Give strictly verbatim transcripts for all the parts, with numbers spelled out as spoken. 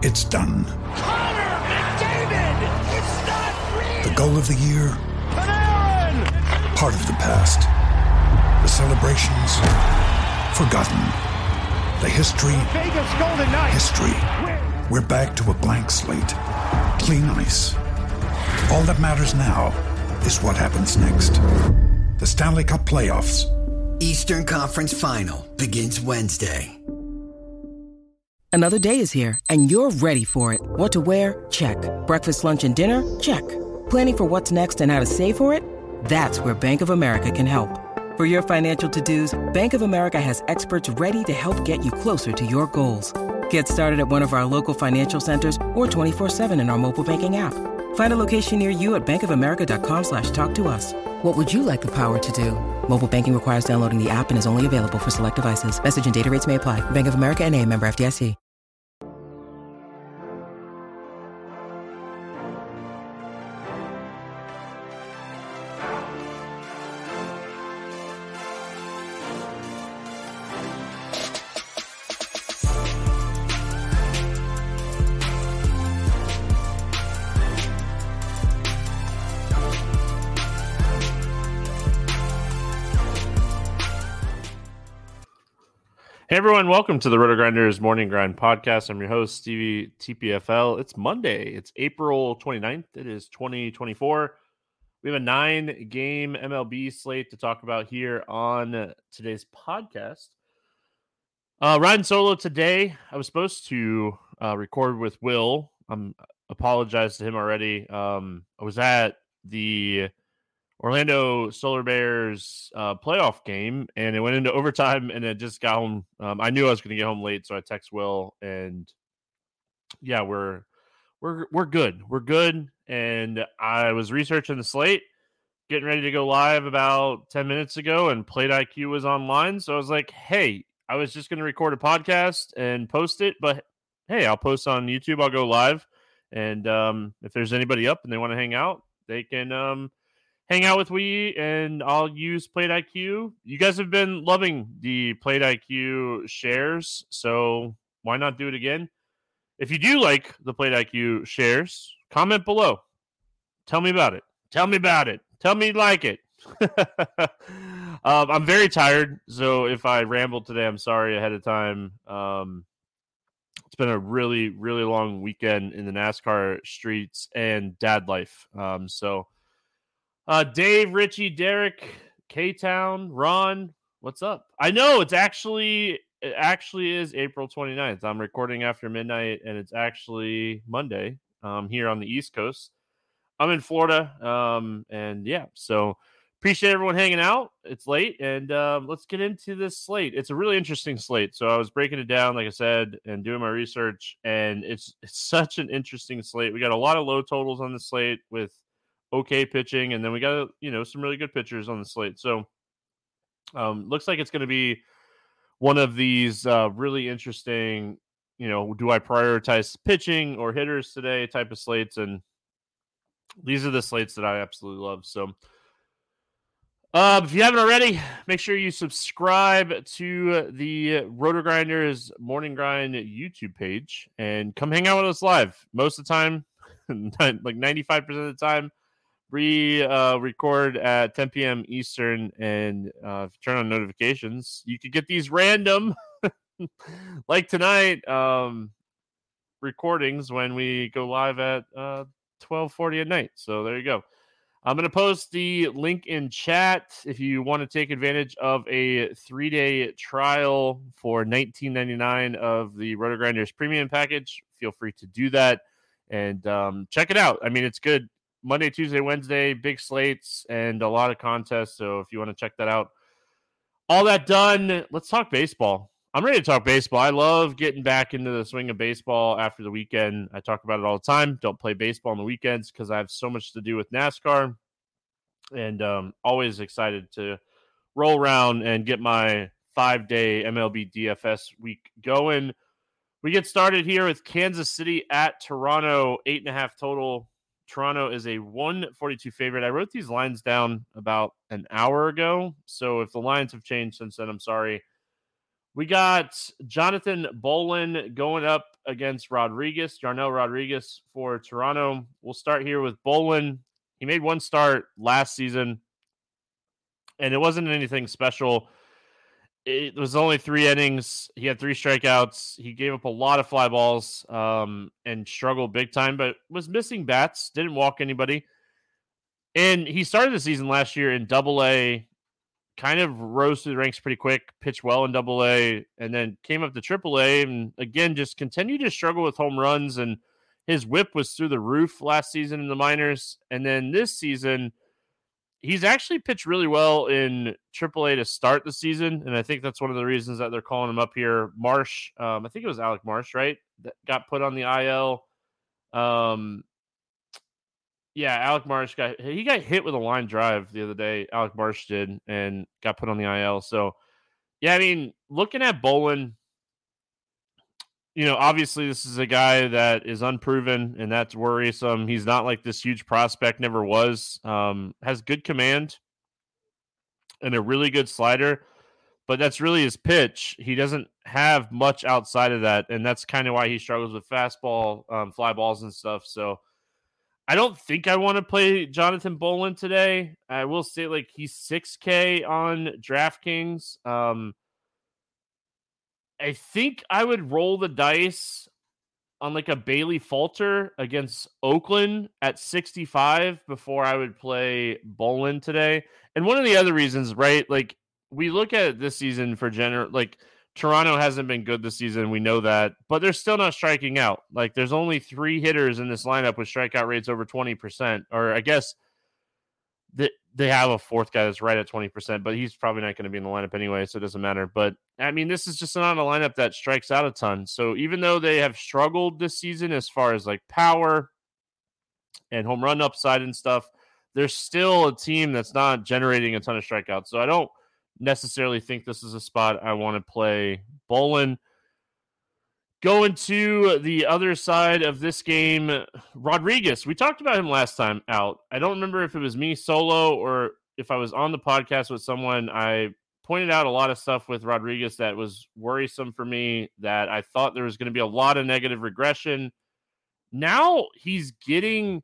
It's done. Connor McDavid! It's not real! The goal of the year? Panarin! Part of the past. The celebrations? Forgotten. The history? Vegas Golden Knights! History. We're back to a blank slate. Clean ice. All that matters now is what happens next. The Stanley Cup Playoffs. Eastern Conference Final begins Wednesday. Another day is here, and you're ready for it. What to wear? Check. Breakfast, lunch, and dinner? Check. Planning for what's next and how to save for it? That's where Bank of America can help. For your financial to-dos, Bank of America has experts ready to help get you closer to your goals. Get started at one of our local financial centers or twenty-four seven in our mobile banking app. Find a location near you at bankofamerica.com slash talk to us. What would you like the power to do? Mobile banking requires downloading the app and is only available for select devices. Message and data rates may apply. Bank of America N A, member F D I C. Hey everyone, welcome to the RotoGrinders Morning Grind Podcast. I'm your host, Stevie T P F L. It's Monday. It's April twenty-ninth. It is twenty twenty-four. We have a nine-game M L B slate to talk about here on today's podcast. Uh, riding solo today. I was supposed to uh, record with Will. I'm apologize to him already. Um, I was at the Orlando Solar Bears uh, playoff game, and it went into overtime, and it just got home. Um, I knew I was going to get home late, so I text Will, and yeah, we're we're we're good. We're good, and I was researching the slate, getting ready to go live about ten minutes ago, and Plate I Q was online, so I was like, hey, I was just going to record a podcast and post it, but hey, I'll post on YouTube. I'll go live, and um, if there's anybody up and they want to hang out, they can um, – hang out with we, and I'll use Plate I Q. You guys have been loving the Plate I Q shares, so why not do it again? If you do like the Plate I Q shares, comment below. Tell me about it. Tell me about it. Tell me you like it. um, I'm very tired, so if I ramble today, I'm sorry ahead of time. Um, it's been a really, really long weekend in the NASCAR streets and dad life. Um, so... Uh, Dave, Richie, Derek, K-Town, Ron, what's up? I know it's actually, it actually is April twenty-ninth. I'm recording after midnight, and it's actually Monday um, here on the East Coast. I'm in Florida, um, and yeah, so appreciate everyone hanging out. It's late, and um, let's get into this slate. It's a really interesting slate. So I was breaking it down, like I said, and doing my research, and it's, it's such an interesting slate. We got a lot of low totals on the slate with okay pitching, and then we got, you know, some really good pitchers on the slate. So um looks like it's going to be one of these uh really interesting, you know, do I prioritize pitching or hitters today type of slates, and these are the slates that I absolutely love. So uh, if you haven't already, make sure you subscribe to the RotoGrinders Morning Grind YouTube page and come hang out with us live. Most of the time, like ninety-five percent of the time, we uh, record at ten p.m. Eastern, and uh, if you turn on notifications, you could get these random, like tonight, um, recordings when we go live at uh, twelve forty at night. So there you go. I'm going to post the link in chat if you want to take advantage of a three-day trial for nineteen ninety-nine of the RotoGrinders Premium package. Feel free to do that and um, check it out. I mean, it's good. Monday, Tuesday, Wednesday, big slates, and a lot of contests. So if you want to check that out. All that done, let's talk baseball. I'm ready to talk baseball. I love getting back into the swing of baseball after the weekend. I talk about it all the time. Don't play baseball on the weekends because I have so much to do with NASCAR. And um, always excited to roll around and get my five-day M L B D F S week going. We get started here with Kansas City at Toronto, eight and a half total. Toronto is a one forty-two favorite. I wrote these lines down about an hour ago, so if the lines have changed since then, I'm sorry. We got Jonathan Bolin going up against Rodriguez, Yarnell Rodriguez for Toronto. We'll start here with Bolin. He made one start last season, and it wasn't anything special. It was only three innings. He had three strikeouts. He gave up a lot of fly balls um, and struggled big time, but was missing bats, didn't walk anybody. And he started the season last year in double A, kind of rose through the ranks pretty quick, pitched well in double A, and then came up to triple A, and again, just continued to struggle with home runs, and his whip was through the roof last season in the minors. And then this season, he's actually pitched really well in triple A to start the season, and I think that's one of the reasons that they're calling him up here. Marsh, um, I think it was Alec Marsh, right, that got put on the I L. Um, yeah, Alec Marsh got he got hit with a line drive the other day. Alec Marsh did, and got put on the I L. So, yeah, I mean, looking at Bolin, you know, obviously this is a guy that is unproven, and that's worrisome. He's not like this huge prospect, never was. Um, has good command and a really good slider, but that's really his pitch. He doesn't have much outside of that, and that's kind of why he struggles with fastball, um, fly balls, and stuff. So I don't think I want to play Jonathan Bolin today. I will say, like, he's six K on DraftKings. Um, I think I would roll the dice on like a Bailey Falter against Oakland at sixty-five before I would play Bolin today. And one of the other reasons, right? Like, we look at this season for general, like Toronto hasn't been good this season. We know that, but they're still not striking out. Like, there's only three hitters in this lineup with strikeout rates over twenty percent, or I guess that they have a fourth guy that's right at twenty percent, but he's probably not going to be in the lineup anyway, so it doesn't matter. But I mean, this is just not a lineup that strikes out a ton. So even though they have struggled this season as far as like power and home run upside and stuff, they're still a team that's not generating a ton of strikeouts. So I don't necessarily think this is a spot I want to play Bolin. Going to the other side of this game, Rodriguez. We talked about him last time out. I don't remember if it was me solo or if I was on the podcast with someone. I pointed out a lot of stuff with Rodriguez that was worrisome for me, that I thought there was going to be a lot of negative regression. Now he's getting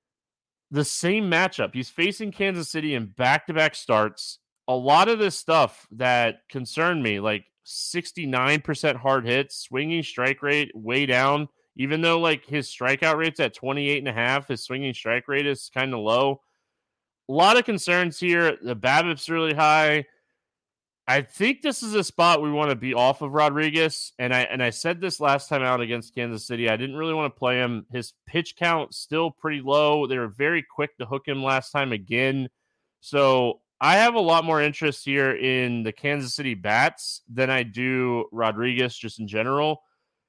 the same matchup. He's facing Kansas City in back-to-back starts. A lot of this stuff that concerned me, like sixty-nine percent hard hits, swinging strike rate way down, even though like his strikeout rate's at twenty-eight and a half, his swinging strike rate is kind of low. A lot of concerns here. The BABIP's really high. I think this is a spot we want to be off of Rodriguez. And I and I said this last time out against Kansas City. I didn't really want to play him. His pitch count still pretty low. They were very quick to hook him last time again. So I have a lot more interest here in the Kansas City bats than I do Rodriguez just in general.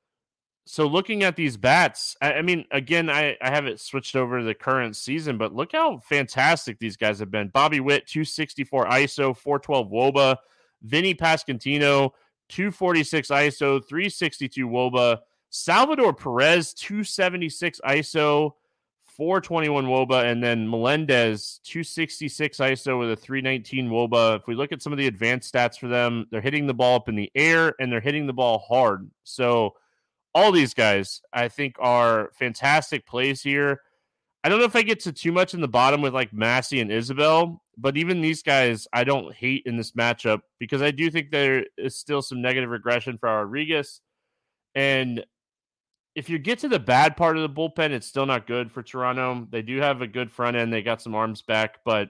So looking at these bats, I, I mean, again, I, I have it switched over to the current season, but look how fantastic these guys have been. Bobby Witt, two sixty-four I S O, four twelve W O B A. Vinny Pasquantino, two forty-six I S O, three sixty-two W O B A. Salvador Perez, two seventy-six I S O, four twenty-one W O B A, and then Melendez, two sixty-six I S O with a three nineteen W O B A. If we look at some of the advanced stats for them, they're hitting the ball up in the air, and they're hitting the ball hard. So all these guys, I think, are fantastic plays here. I don't know if I get to too much in the bottom with like Massey and Isabel, but even these guys I don't hate in this matchup, because I do think there is still some negative regression for Rodriguez. And if you get to the bad part of the bullpen, it's still not good for Toronto. They do have a good front end. They got some arms back, but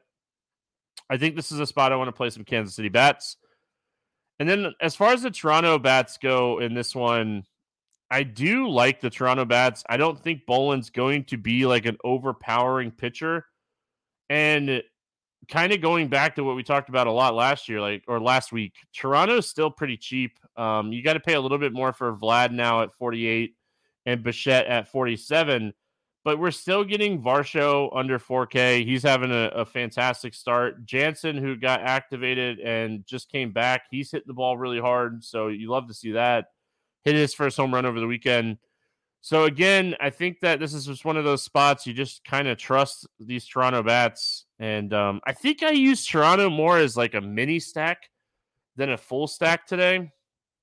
I think this is a spot I want to play some Kansas City bats. And then as far as the Toronto bats go in this one, I do like the Toronto bats. I don't think Bolin's going to be like an overpowering pitcher. And kind of going back to what we talked about a lot last year, like, or last week, Toronto's still pretty cheap. Um, you got to pay a little bit more for Vlad now at forty-eight and Bichette at forty-seven, but we're still getting Varsho under four K. He's having a, a fantastic start. Jansen, who got activated and just came back, he's hitting the ball really hard, so you love to see that. Hit his first home run over the weekend. So again, I think that this is just one of those spots you just kind of trust these Toronto bats. And um, I think I use Toronto more as like a mini stack than a full stack today.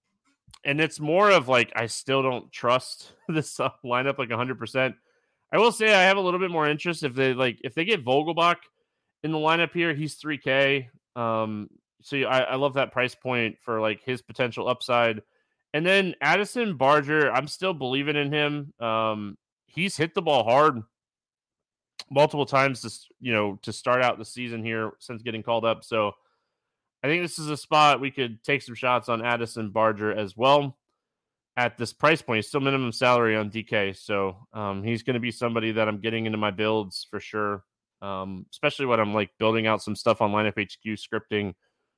And it's more of like, I still don't trust this uh, lineup like one hundred percent. I will say I have a little bit more interest if they like, if they get Vogelbach in the lineup here, he's three K. Um, so I, I love that price point for like his potential upside. And then Addison Barger, I'm still believing in him. Um, he's hit the ball hard multiple times to, you know, to start out the season here since getting called up. So I think this is a spot we could take some shots on Addison Barger as well at this price point. He's still minimum salary on D K. So um, he's going to be somebody that I'm getting into my builds for sure. Um, especially when I'm like building out some stuff on Lineup H Q scripting.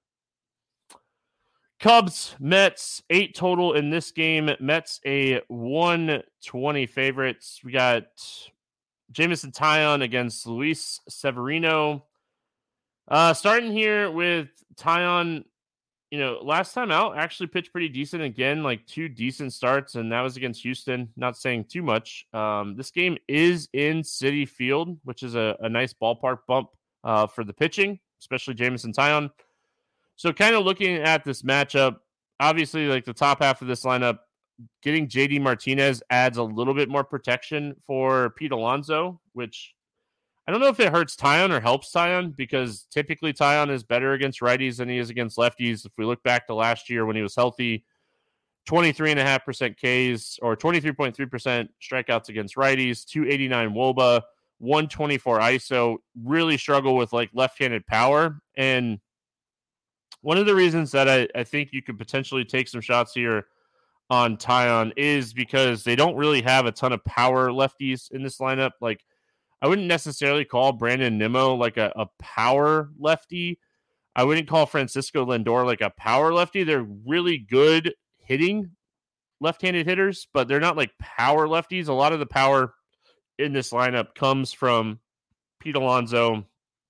Cubs, Mets, eight total in this game. Mets a one twenty favorites. We got Jameson Taillon against Luis Severino. Uh, starting here with Taillon, you know, last time out actually pitched pretty decent again, like two decent starts, and that was against Houston. Not saying too much. Um, this game is in Citi Field, which is a, a nice ballpark bump uh, for the pitching, especially Jameson Taillon. So kind of looking at this matchup, obviously like the top half of this lineup, getting J D Martinez adds a little bit more protection for Pete Alonso, which I don't know if it hurts Taillon or helps Taillon, because typically Taillon is better against righties than he is against lefties. If we look back to last year when he was healthy, twenty-three point five percent Ks or twenty-three point three percent strikeouts against righties, two eighty-nine W O B A, one twenty-four I S O, really struggle with like left-handed power. And one of the reasons that I, I think you could potentially take some shots here on Taillon is because they don't really have a ton of power lefties in this lineup. Like, I wouldn't necessarily call Brandon Nimmo like a, a power lefty. I wouldn't call Francisco Lindor like a power lefty. They're really good hitting left-handed hitters, but they're not like power lefties. A lot of the power in this lineup comes from Pete Alonso.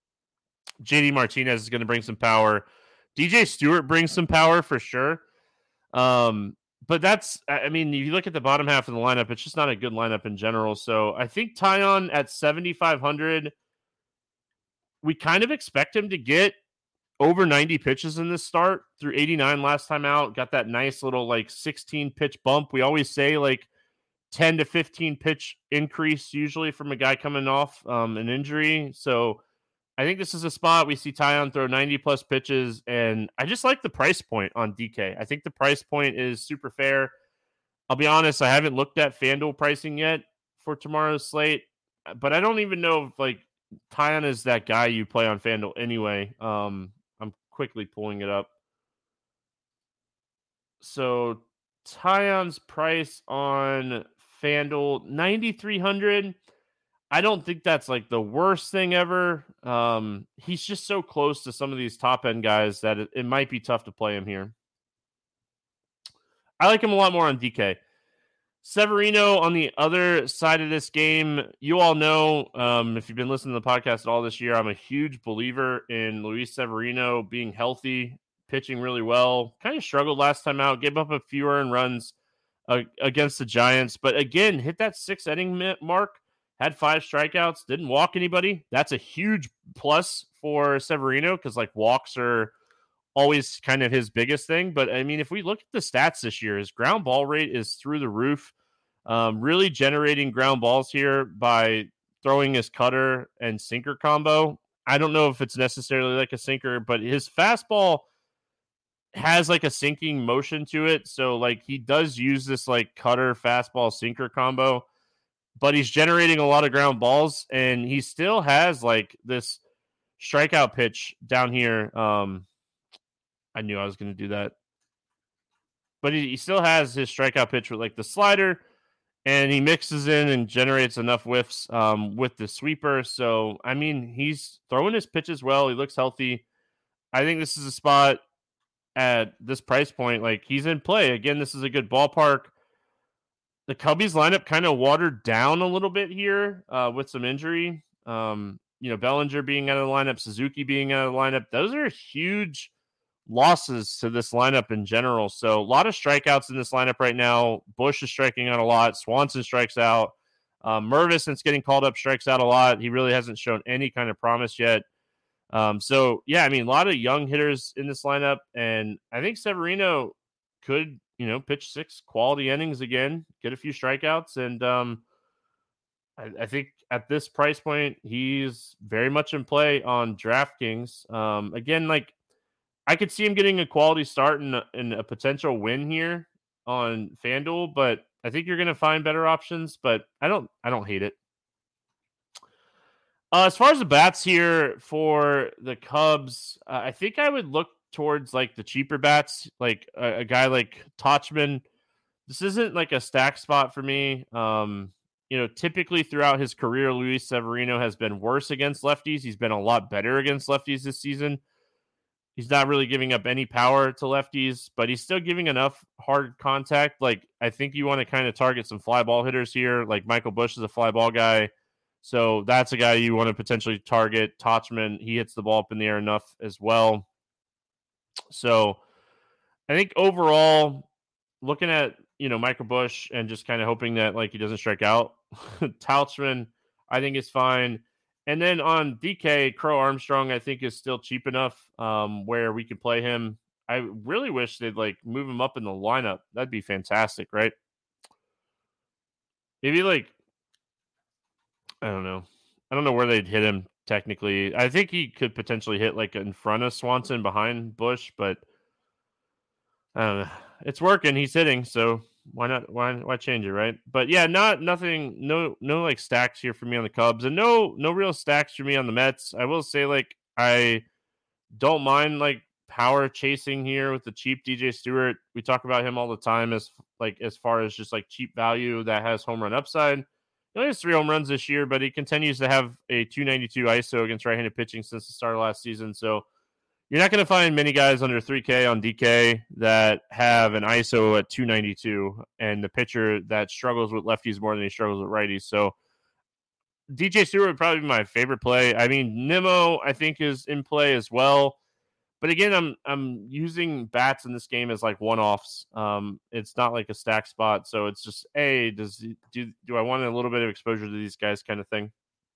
J D Martinez is going to bring some power. D J Stewart brings some power for sure. Um, But that's, I mean, if you look at the bottom half of the lineup, it's just not a good lineup in general. So I think Taillon at seventy-five hundred, we kind of expect him to get over ninety pitches in this start through eighty-nine last time out. Got that nice little like sixteen pitch bump. We always say like ten to fifteen pitch increase usually from a guy coming off um, an injury. So I think this is a spot we see Taillon throw ninety plus pitches, and I just like the price point on D K. I think the price point is super fair. I'll be honest, I haven't looked at FanDuel pricing yet for tomorrow's slate, but I don't even know if like Taillon is that guy you play on FanDuel anyway. Um, I'm quickly pulling it up. So Taillon's price on FanDuel, ninety-three hundred. I don't think that's like the worst thing ever. Um, he's just so close to some of these top end guys that it, it might be tough to play him here. I like him a lot more on D K. Severino on the other side of this game. You all know, um, if you've been listening to the podcast at all this year, I'm a huge believer in Luis Severino being healthy, pitching really well. Kind of struggled last time out, gave up a few earned runs uh, against the Giants, but again, hit that six inning mark. Had five strikeouts, didn't walk anybody. That's a huge plus for Severino because, like, walks are always kind of his biggest thing. But, I mean, if we look at the stats this year, his ground ball rate is through the roof. Um, really generating ground balls here by throwing his cutter and sinker combo. I don't know if it's necessarily like a sinker, but his fastball has, like, a sinking motion to it. So, like, he does use this, like, cutter, fastball, sinker combo. But he's generating a lot of ground balls, and he still has like this strikeout pitch down here. Um, I knew I was going to do that. But he, he still has his strikeout pitch with like the slider, and he mixes in and generates enough whiffs um, with the sweeper. So, I mean, he's throwing his pitches well. He looks healthy. I think this is a spot at this price point. Like, he's in play. Again, this is a good ballpark. The Cubbies lineup kind of watered down a little bit here uh, with some injury. Um, you know, Bellinger being out of the lineup, Suzuki being out of the lineup. Those are huge losses to this lineup in general. So a lot of strikeouts in this lineup right now. Bush is striking out a lot. Swanson strikes out. Um, Mervis, since getting called up, strikes out a lot. He really hasn't shown any kind of promise yet. Um, so, yeah, I mean, a lot of young hitters in this lineup. And I think Severino could you know, pitch six quality innings again, get a few strikeouts. And um, I, I think at this price point, he's very much in play on DraftKings. Um, again, like I could see him getting a quality start and, and a potential win here on FanDuel, but I think you're going to find better options, but I don't, I don't hate it. Uh, as far as the bats here for the Cubs, uh, I think I would look towards like the cheaper bats, like a, a guy like Tauchman. This isn't like a stack spot for me. Um, you know, typically throughout his career, Luis Severino has been worse against lefties. He's been a lot better against lefties this season. He's not really giving up any power to lefties, but he's still giving enough hard contact. Like, I think you want to kind of target some fly ball hitters here. Like Michael Busch is a fly ball guy. So that's a guy you want to potentially target. Tauchman, he hits the ball up in the air enough as well. So I think overall, looking at, you know, Michael Busch and just kind of hoping that like he doesn't strike out, Tauchman, I think is fine. And then on D K, Crow Armstrong, I think is still cheap enough um, where we could play him. I really wish they'd like move him up in the lineup. That'd be fantastic, right? Maybe like, I don't know. I don't know where they'd hit him technically. I think he could potentially hit like in front of Swanson behind Busch, but I don't know. It's working. He's hitting, so why not? Why why change it, right? But yeah, not nothing. No no like stacks here for me on the Cubs, and no no real stacks for me on the Mets. I will say like I don't mind like power chasing here with the cheap D J Stewart. We talk about him all the time as like as far as just like cheap value that has home run upside. He only has three home runs this year, but he continues to have a two ninety-two I S O against right-handed pitching since the start of last season. So you're not going to find many guys under three K on D K that have an I S O at two ninety-two and the pitcher that struggles with lefties more than he struggles with righties. So D J Stewart would probably be my favorite play. I mean, Nimmo, I think, is in play as well. But again, I'm I'm using bats in this game as like one-offs. Um, it's not like a stack spot, so it's just hey, does do do I want a little bit of exposure to these guys, kind of thing.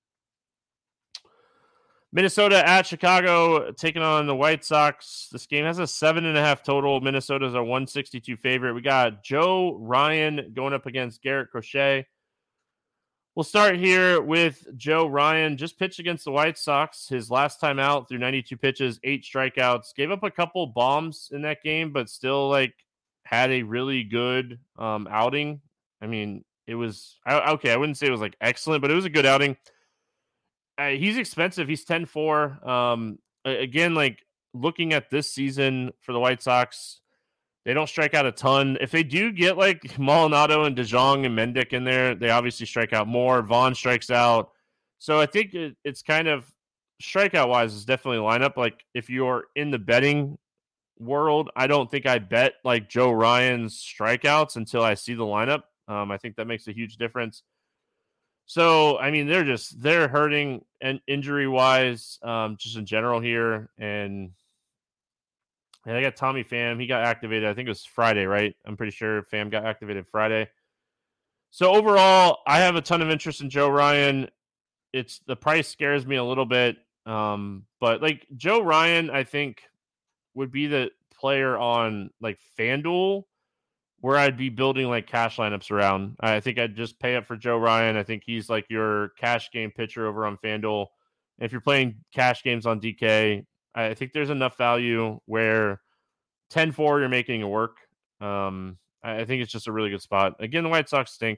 Minnesota at Chicago, taking on the White Sox. This game has a seven and a half total. Minnesota's a one sixty-two favorite. We got Joe Ryan going up against Garrett Crochet. We'll start here with Joe Ryan. Just pitched against the White Sox. His last time out through ninety-two pitches, eight strikeouts. Gave up a couple bombs in that game, but still like had a really good um, outing. I mean, it was I, okay. I wouldn't say it was like excellent, but it was a good outing. Uh, he's expensive. He's ten four. Um, again, like looking at this season for the White Sox, they don't strike out a ton. If they do get like Maldonado and DeJong and Mendick in there, they obviously strike out more. Vaughn strikes out. So I think it, it's kind of strikeout wise is definitely a lineup. Like if you're in the betting world, I don't think I bet like Joe Ryan's strikeouts until I see the lineup. Um, I think that makes a huge difference. So, I mean, they're just, they're hurting and injury wise, um, just in general here. And And I got Tommy Pham. He got activated. I think it was Friday, right? I'm pretty sure Pham got activated Friday. So overall, I have a ton of interest in Joe Ryan. It's the price scares me a little bit. Um, but like Joe Ryan, I think would be the player on like FanDuel where I'd be building like cash lineups around. I think I'd just pay up for Joe Ryan. I think he's like your cash game pitcher over on FanDuel. And if you're playing cash games on D K, I think there's enough value where ten four you're making it work. Um, I think it's just a really good spot. Again, the White Sox stink.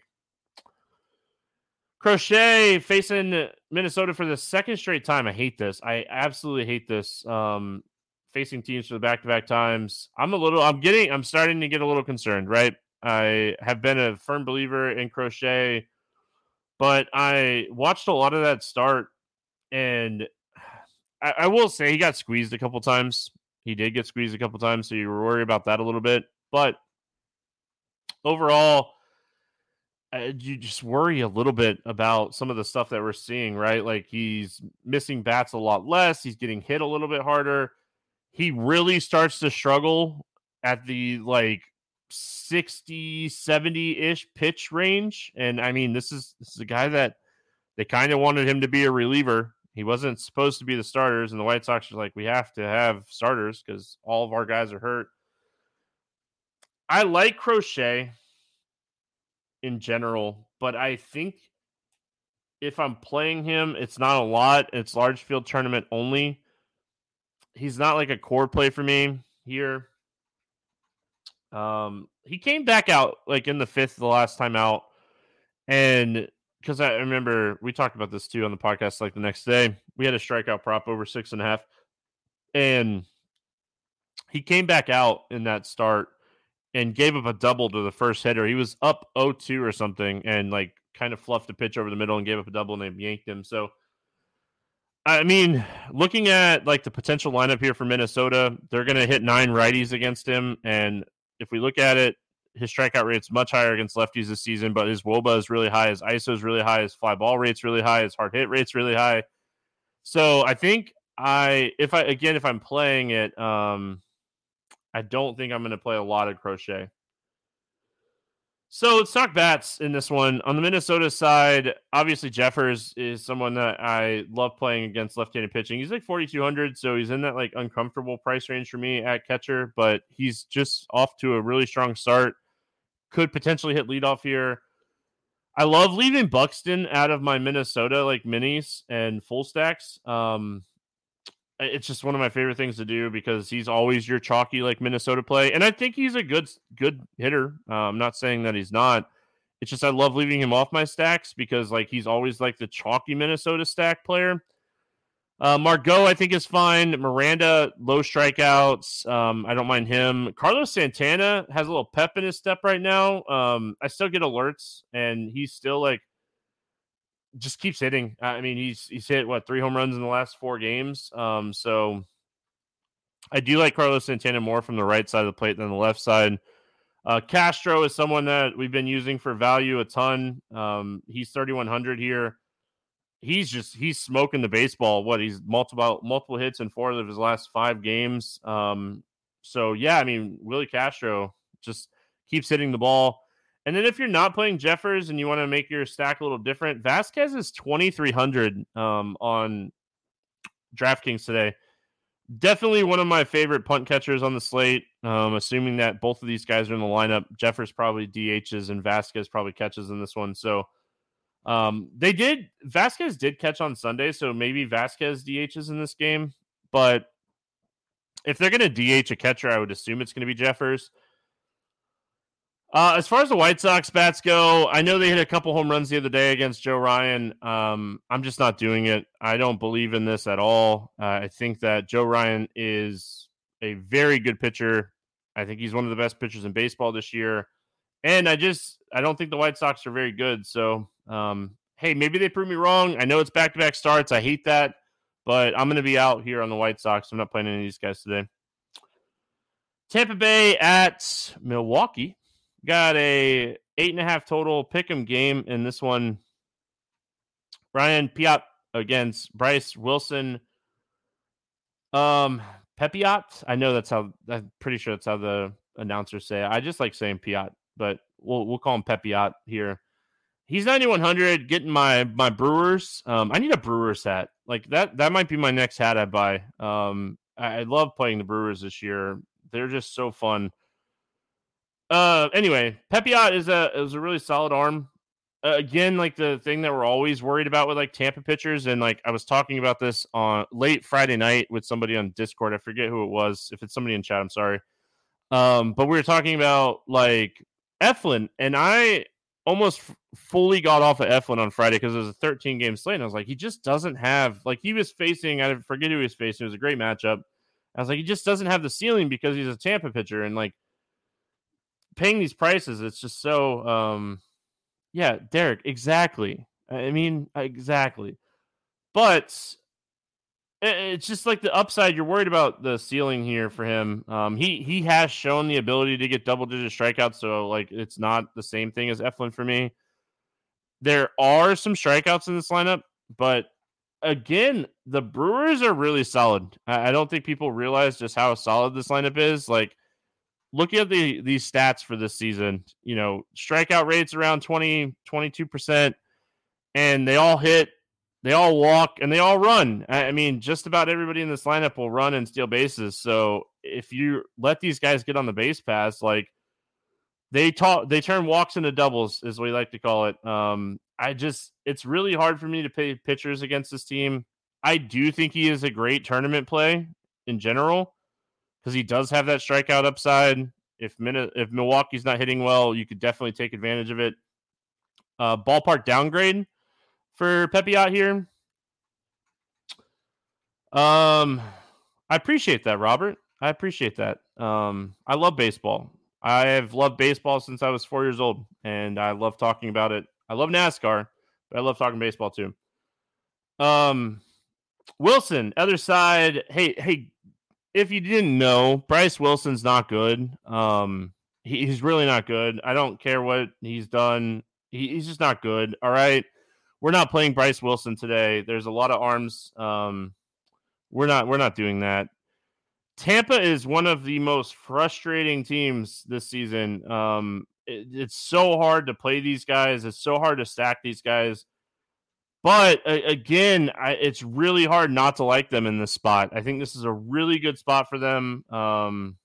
Crochet facing Minnesota for the second straight time. I hate this. I absolutely hate this. Um, facing teams for the back-to-back times. I'm a little, I'm getting, I'm starting to get a little concerned, right? I have been a firm believer in Crochet, but I watched a lot of that start, and I, I will say he got squeezed a couple times. He did get squeezed a couple times, so you were worried about that a little bit. But overall, uh, you just worry a little bit about some of the stuff that we're seeing, right? Like he's missing bats a lot less. He's getting hit a little bit harder. He really starts to struggle at the like sixty, seventy-ish pitch range. And I mean, this is this is a guy that they kind of wanted him to be a reliever. He wasn't supposed to be the starters, and the White Sox are like, we have to have starters because all of our guys are hurt. I like Crochet in general, but I think if I'm playing him, it's not a lot. It's large field tournament only. He's not like a core play for me here. Um, he came back out like in the fifth the last time out, and because I remember we talked about this too on the podcast. Like the next day, we had a strikeout prop over six and a half, and he came back out in that start and gave up a double to the first hitter. He was up oh two or something, and like kind of fluffed a pitch over the middle and gave up a double, and they yanked him. So, I mean, looking at like the potential lineup here for Minnesota, they're going to hit nine righties against him, and if we look at it, his strikeout rate's much higher against lefties this season, but his W O B A is really high, his I S O is really high, his fly ball rate's really high, his hard hit rate's really high. So I think I, if I, again, if I'm playing it, um, I don't think I'm going to play a lot of Crochet. So let's talk bats in this one. On the Minnesota side, obviously Jeffers is someone that I love playing against left-handed pitching. He's like forty-two hundred, so he's in that like uncomfortable price range for me at catcher, but he's just off to a really strong start. Could potentially hit leadoff here. I love leaving Buxton out of my Minnesota like minis and full stacks. Um, it's just one of my favorite things to do because he's always your chalky like Minnesota play. And I think he's a good, good hitter. Uh, I'm not saying that he's not. It's just I love leaving him off my stacks because like he's always like the chalky Minnesota stack player. Uh, Margot, I think, is fine. Miranda, low strikeouts. Um, I don't mind him. Carlos Santana has a little pep in his step right now. Um, I still get alerts, and he's still like just keeps hitting. I mean, he's he's hit what three home runs in the last four games. Um, so I do like Carlos Santana more from the right side of the plate than the left side. Uh, Castro is someone that we've been using for value a ton. Um, he's thirty-one hundred here. He's just he's smoking the baseball. What he's multiple multiple hits in four of his last five games. Um, so yeah, I mean Willie Castro just keeps hitting the ball. And then if you're not playing Jeffers and you want to make your stack a little different, Vasquez is twenty-three hundred um, on DraftKings today. Definitely one of my favorite punt catchers on the slate. Um, assuming that both of these guys are in the lineup, Jeffers probably D Hs and Vasquez probably catches in this one. So. Um, they did, Vasquez did catch on Sunday, so maybe Vasquez D Hs in this game, but if they're going to D H a catcher, I would assume it's going to be Jeffers. Uh, as far as the White Sox bats go, I know they hit a couple home runs the other day against Joe Ryan. Um, I'm just not doing it. I don't believe in this at all. Uh, I think that Joe Ryan is a very good pitcher. I think he's one of the best pitchers in baseball this year. And I just, I don't think the White Sox are very good. So, um, hey, maybe they prove me wrong. I know it's back-to-back starts. I hate that. But I'm going to be out here on the White Sox. I'm not playing any of these guys today. Tampa Bay at Milwaukee. Got a eight and a half total pick'em game in this one. Ryan Piot against Bryce Wilson. Um, Pepiot. I know that's how, I'm pretty sure that's how the announcers say it. I just like saying Piot. But we'll we'll call him Pepiot here. He's ninety-one hundred, getting my my Brewers. Um, I need a Brewers hat. Like that that might be my next hat I buy. Um, I, I love playing the Brewers this year. They're just so fun. Uh, anyway, Pepiot is a is a really solid arm. Uh, again, like the thing that we're always worried about with like Tampa pitchers, and like I was talking about this on late Friday night with somebody on Discord. I forget who it was. If it's somebody in chat, I'm sorry. Um, but we were talking about like Eflin, and I almost f- fully got off of Eflin on Friday because it was a thirteen game slate. And I was like, he just doesn't have, like, he was facing, I forget who he was facing. It was a great matchup. I was like, he just doesn't have the ceiling because he's a Tampa pitcher. And like paying these prices, it's just so, um, yeah, Derek, exactly. I mean, exactly. But it's just like the upside. You're worried about the ceiling here for him. Um, he he has shown the ability to get double-digit strikeouts, so like it's not the same thing as Eflin for me. There are some strikeouts in this lineup, but again, the Brewers are really solid. I, I don't think people realize just how solid this lineup is. Like, look at the these stats for this season. You know, strikeout rates around twenty, twenty-two percent, and they all hit. They all walk and they all run. I mean, just about everybody in this lineup will run and steal bases. So if you let these guys get on the base pass, like they talk, they turn walks into doubles, is what we like to call it. Um, I just, it's really hard for me to pay pitchers against this team. I do think he is a great tournament play in general because he does have that strikeout upside. If Min- if Milwaukee's not hitting well, you could definitely take advantage of it. Uh, ballpark downgrade for Pepe out here. Um, I appreciate that, Robert. I appreciate that. Um, I love baseball. I have loved baseball since I was four years old, and I love talking about it. I love NASCAR, but I love talking baseball too. Um, Wilson, other side. Hey, hey, if you didn't know, Bryce Wilson's not good. Um, he, he's really not good. I don't care what he's done. He, he's just not good. All right. We're not playing Bryce Wilson today. There's a lot of arms. Um, we're not, we're not doing that. Tampa is one of the most frustrating teams this season. Um, it, it's so hard to play these guys. It's so hard to stack these guys. But uh, again, I, it's really hard not to like them in this spot. I think this is a really good spot for them. Um,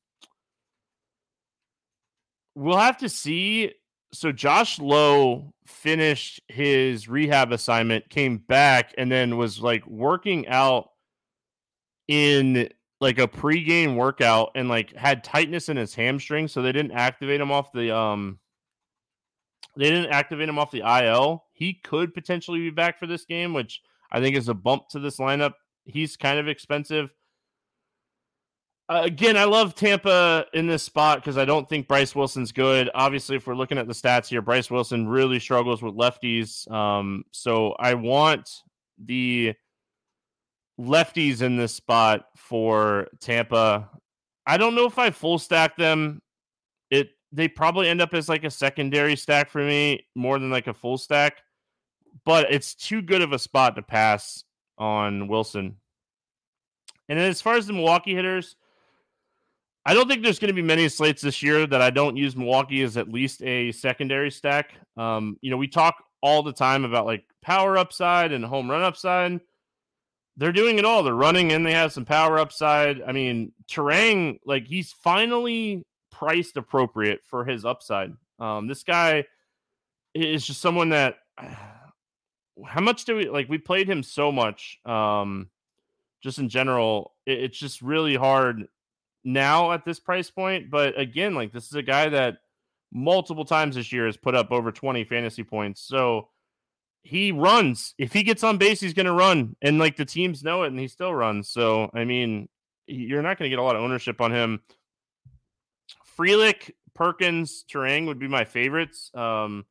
we'll have to see. So Josh Lowe finished his rehab assignment, came back, and then was like working out in like a pregame workout and like had tightness in his hamstring. So they didn't activate him off the, um, they didn't activate him off the I L. He could potentially be back for this game, which I think is a bump to this lineup. He's kind of expensive. Uh, again, I love Tampa in this spot because I don't think Bryce Wilson's good. Obviously, if we're looking at the stats here, Bryce Wilson really struggles with lefties. Um, so I want the lefties in this spot for Tampa. I don't know if I full stack them. It they probably end up as like a secondary stack for me more than like a full stack, but it's too good of a spot to pass on Wilson. And then as far as the Milwaukee hitters, I don't think there's going to be many slates this year that I don't use Milwaukee as at least a secondary stack. Um, you know, we talk all the time about like power upside and home run upside. They're doing it all. They're running and they have some power upside. I mean, Turang, like he's finally priced appropriate for his upside. Um, this guy is just someone that, how much do we, like we played him so much um, just in general. It, it's just really hard now at this price point. But again, like this is a guy that multiple times this year has put up over twenty fantasy points. So he runs. If he gets on base, he's going to run. And like the teams know it and he still runs. So, I mean, you're not going to get a lot of ownership on him. Frelick, Perkins, Turang would be my favorites. Um,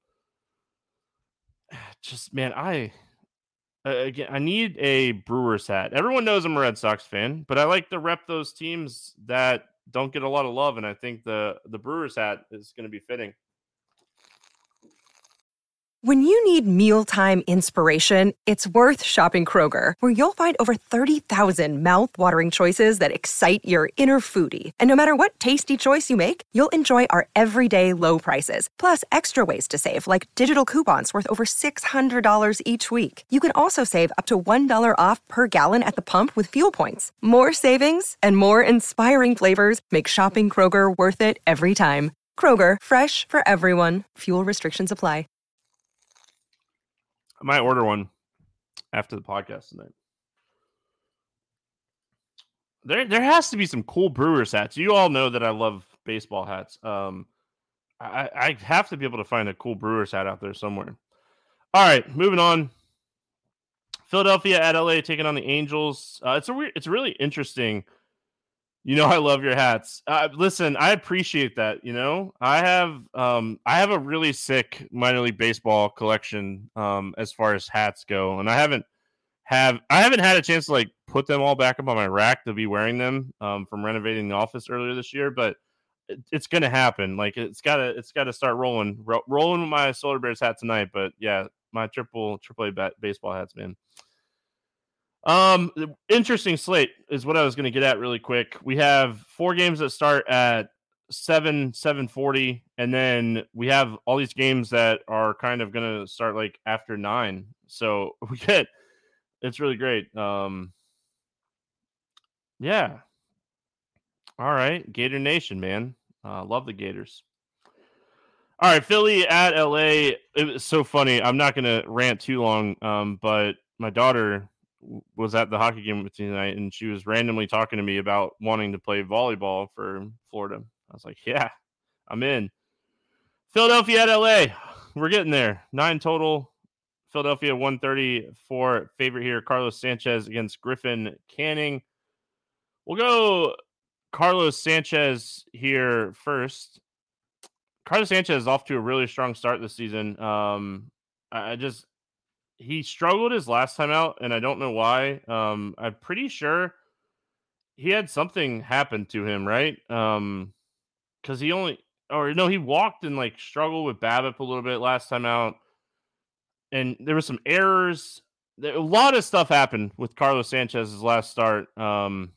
just, man, I, uh, again, I need a Brewers hat. Everyone knows I'm a Red Sox fan, but I like to rep those teams that don't get a lot of love. And I think the, the Brewers hat is going to be fitting. When you need mealtime inspiration, it's worth shopping Kroger, where you'll find over thirty thousand mouth-watering choices that excite your inner foodie. And no matter what tasty choice you make, you'll enjoy our everyday low prices, plus extra ways to save, like digital coupons worth over six hundred dollars each week. You can also save up to one dollar off per gallon at the pump with fuel points. More savings and more inspiring flavors make shopping Kroger worth it every time. Kroger, fresh for everyone. Fuel restrictions apply. I might order one after the podcast tonight. There, there has to be some cool Brewers hats. You all know that I love baseball hats. Um, I, I have to be able to find a cool Brewers hat out there somewhere. All right, moving on. Philadelphia at L A taking on the Angels. Uh, it's a weird, it's really interesting. You know, I love your hats. Uh, listen, I appreciate that. You know, I have um, I have a really sick minor league baseball collection um, as far as hats go, and I haven't have I haven't had a chance to like put them all back up on my rack to be wearing them um, from renovating the office earlier this year. But it, it's gonna happen. Like it's gotta it's gotta start rolling ro- rolling with my Solar Bears hat tonight. But yeah, my triple triple A bat, baseball hats, man. Um, interesting slate is what I was going to get at really quick. We have four games that start at seven, seven forty, and then we have all these games that are kind of going to start like after nine. So we get, it's really great. Um, yeah. All right. Gator Nation, man. Uh, love the Gators. All right, Philly at L A. It was so funny. I'm not going to rant too long, um, but my daughter was at the hockey game with me tonight, and she was randomly talking to me about wanting to play volleyball for Florida. I was like, yeah, I'm in. Philadelphia at L A. We're getting there. Nine total. Philadelphia one thirty for favorite here. Carlos Sanchez against Griffin Canning. We'll go Carlos Sanchez here first. Carlos Sanchez is off to a really strong start this season. Um, I, I just he struggled his last time out, and I don't know why. Um, I'm pretty sure he had something happen to him, right? Um, because he only or no, he walked and like struggled with BABIP a little bit last time out, and there were some errors. A lot of stuff happened with Carlos Sanchez's last start. Um,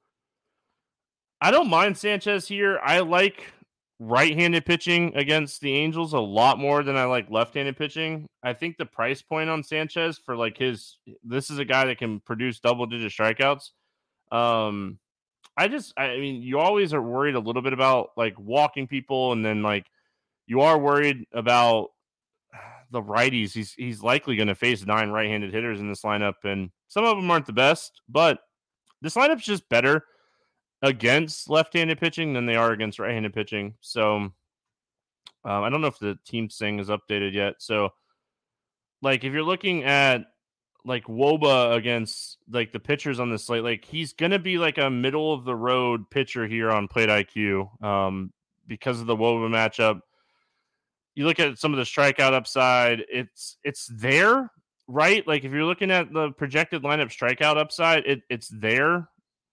I don't mind Sanchez here. I like right-handed pitching against the Angels a lot more than I like left-handed pitching. I think the price point on Sanchez for like his, this is a guy that can produce double-digit strikeouts. Um, I just, I mean, you always are worried a little bit about like walking people, and then like you are worried about the righties. He's he's likely going to face nine right-handed hitters in this lineup, and some of them aren't the best, but this lineup's just better against left-handed pitching than they are against right-handed pitching. So um, I don't know if the team thing is updated yet. So like if you're looking at like Woba against like the pitchers on the slate, like he's going to be like a middle of the road pitcher here on Plate I Q um, because of the Woba matchup. You look at some of the strikeout upside, it's, it's there, right? Like if you're looking at the projected lineup strikeout upside, it, it's there.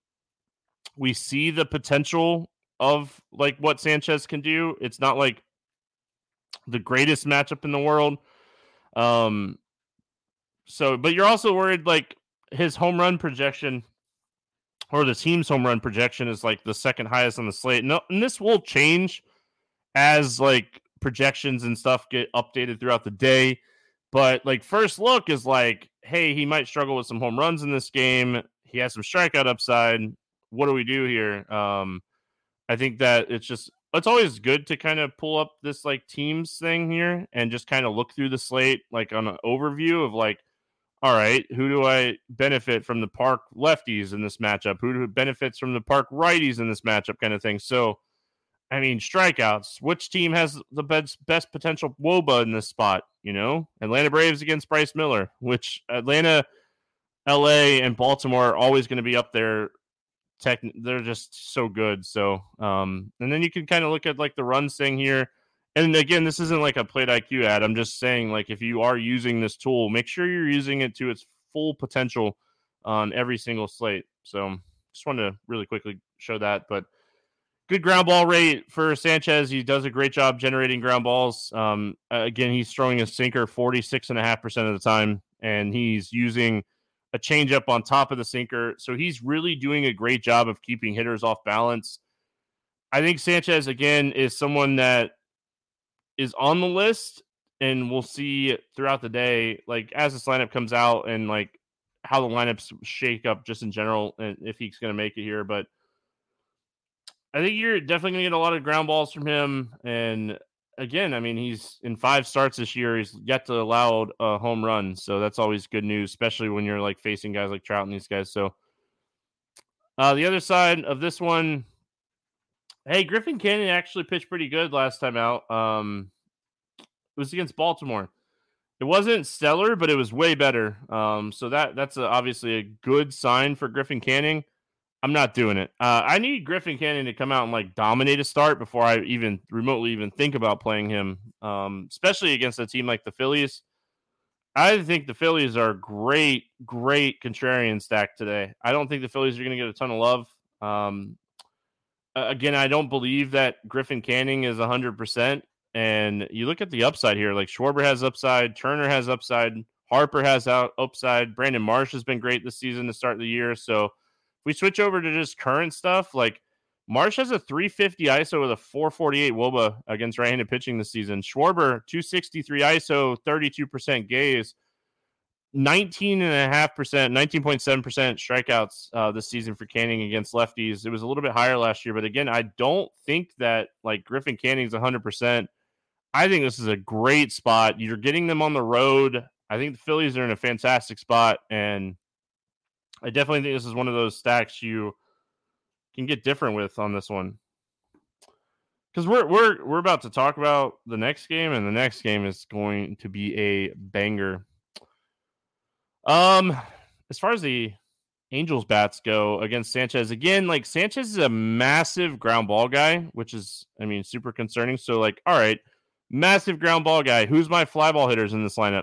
We see the potential of like what Sanchez can do. It's not like the greatest matchup in the world. Um, so, but you're also worried like his home run projection or the team's home run projection is like the second highest on the slate. No, and this will change as like projections and stuff get updated throughout the day. But like first look is like, hey, he might struggle with some home runs in this game. He has some strikeout upside. What do we do here? Um, I think that it's just, it's always good to kind of pull up this like teams thing here and just kind of look through the slate, like on an overview of like, all right, who do I benefit from the park lefties in this matchup? Who benefits from the park righties in this matchup kind of thing. So, I mean, strikeouts, which team has the best, best potential Woba in this spot? You know, Atlanta Braves against Bryce Miller, which Atlanta, L A, and Baltimore are always going to be up there. Tech, they're just so good. So, um, and then you can kind of look at like the runs thing here. And again, this isn't like a Plate I Q ad. I'm just saying, like, if you are using this tool, make sure you're using it to its full potential on every single slate. So, just wanted to really quickly show that. But good ground ball rate for Sanchez. He does a great job generating ground balls. Um, again, he's throwing a sinker forty-six point five percent of the time, and he's using a changeup on top of the sinker. So he's really doing a great job of keeping hitters off balance. I think Sanchez, again, is someone that is on the list, and we'll see throughout the day, like as this lineup comes out and like how the lineups shake up just in general, and if he's going to make it here. But I think you're definitely going to get a lot of ground balls from him. And again, I mean, he's in five starts this year. He's yet to allow a home run. So that's always good news, especially when you're like facing guys like Trout and these guys. So uh, the other side of this one, hey, Griffin Canning actually pitched pretty good last time out. Um, it was against Baltimore. It wasn't stellar, but it was way better. Um, so that that's a, obviously a good sign for Griffin Canning. I'm not doing it. Uh, I need Griffin Canning to come out and like dominate a start before I even remotely even think about playing him, um, especially against a team like the Phillies. I think the Phillies are great, great contrarian stack today. I don't think the Phillies are going to get a ton of love. Um, again, I don't believe that Griffin Canning is one hundred percent. And you look at the upside here, like Schwarber has upside, Turner has upside, Harper has out upside, Brandon Marsh has been great this season to start the year. So if we switch over to just current stuff, like Marsh has a three fifty I S O with a four forty-eight Woba against right-handed pitching this season. Schwarber, two sixty-three I S O, thirty-two percent Ks, nineteen point five percent, nineteen point seven percent strikeouts uh, this season for Canning against lefties. It was a little bit higher last year, but again, I don't think that like Griffin Canning's one hundred percent. I think this is a great spot. You're getting them on the road. I think the Phillies are in a fantastic spot, and I definitely think this is one of those stacks you can get different with on this one. Because we're we're we're about to talk about the next game, and the next game is going to be a banger. Um, as far as the Angels bats go against Sanchez, again, like Sanchez is a massive ground ball guy, which is, I mean, super concerning. So, like, all right, massive ground ball guy. Who's my fly ball hitters in this lineup?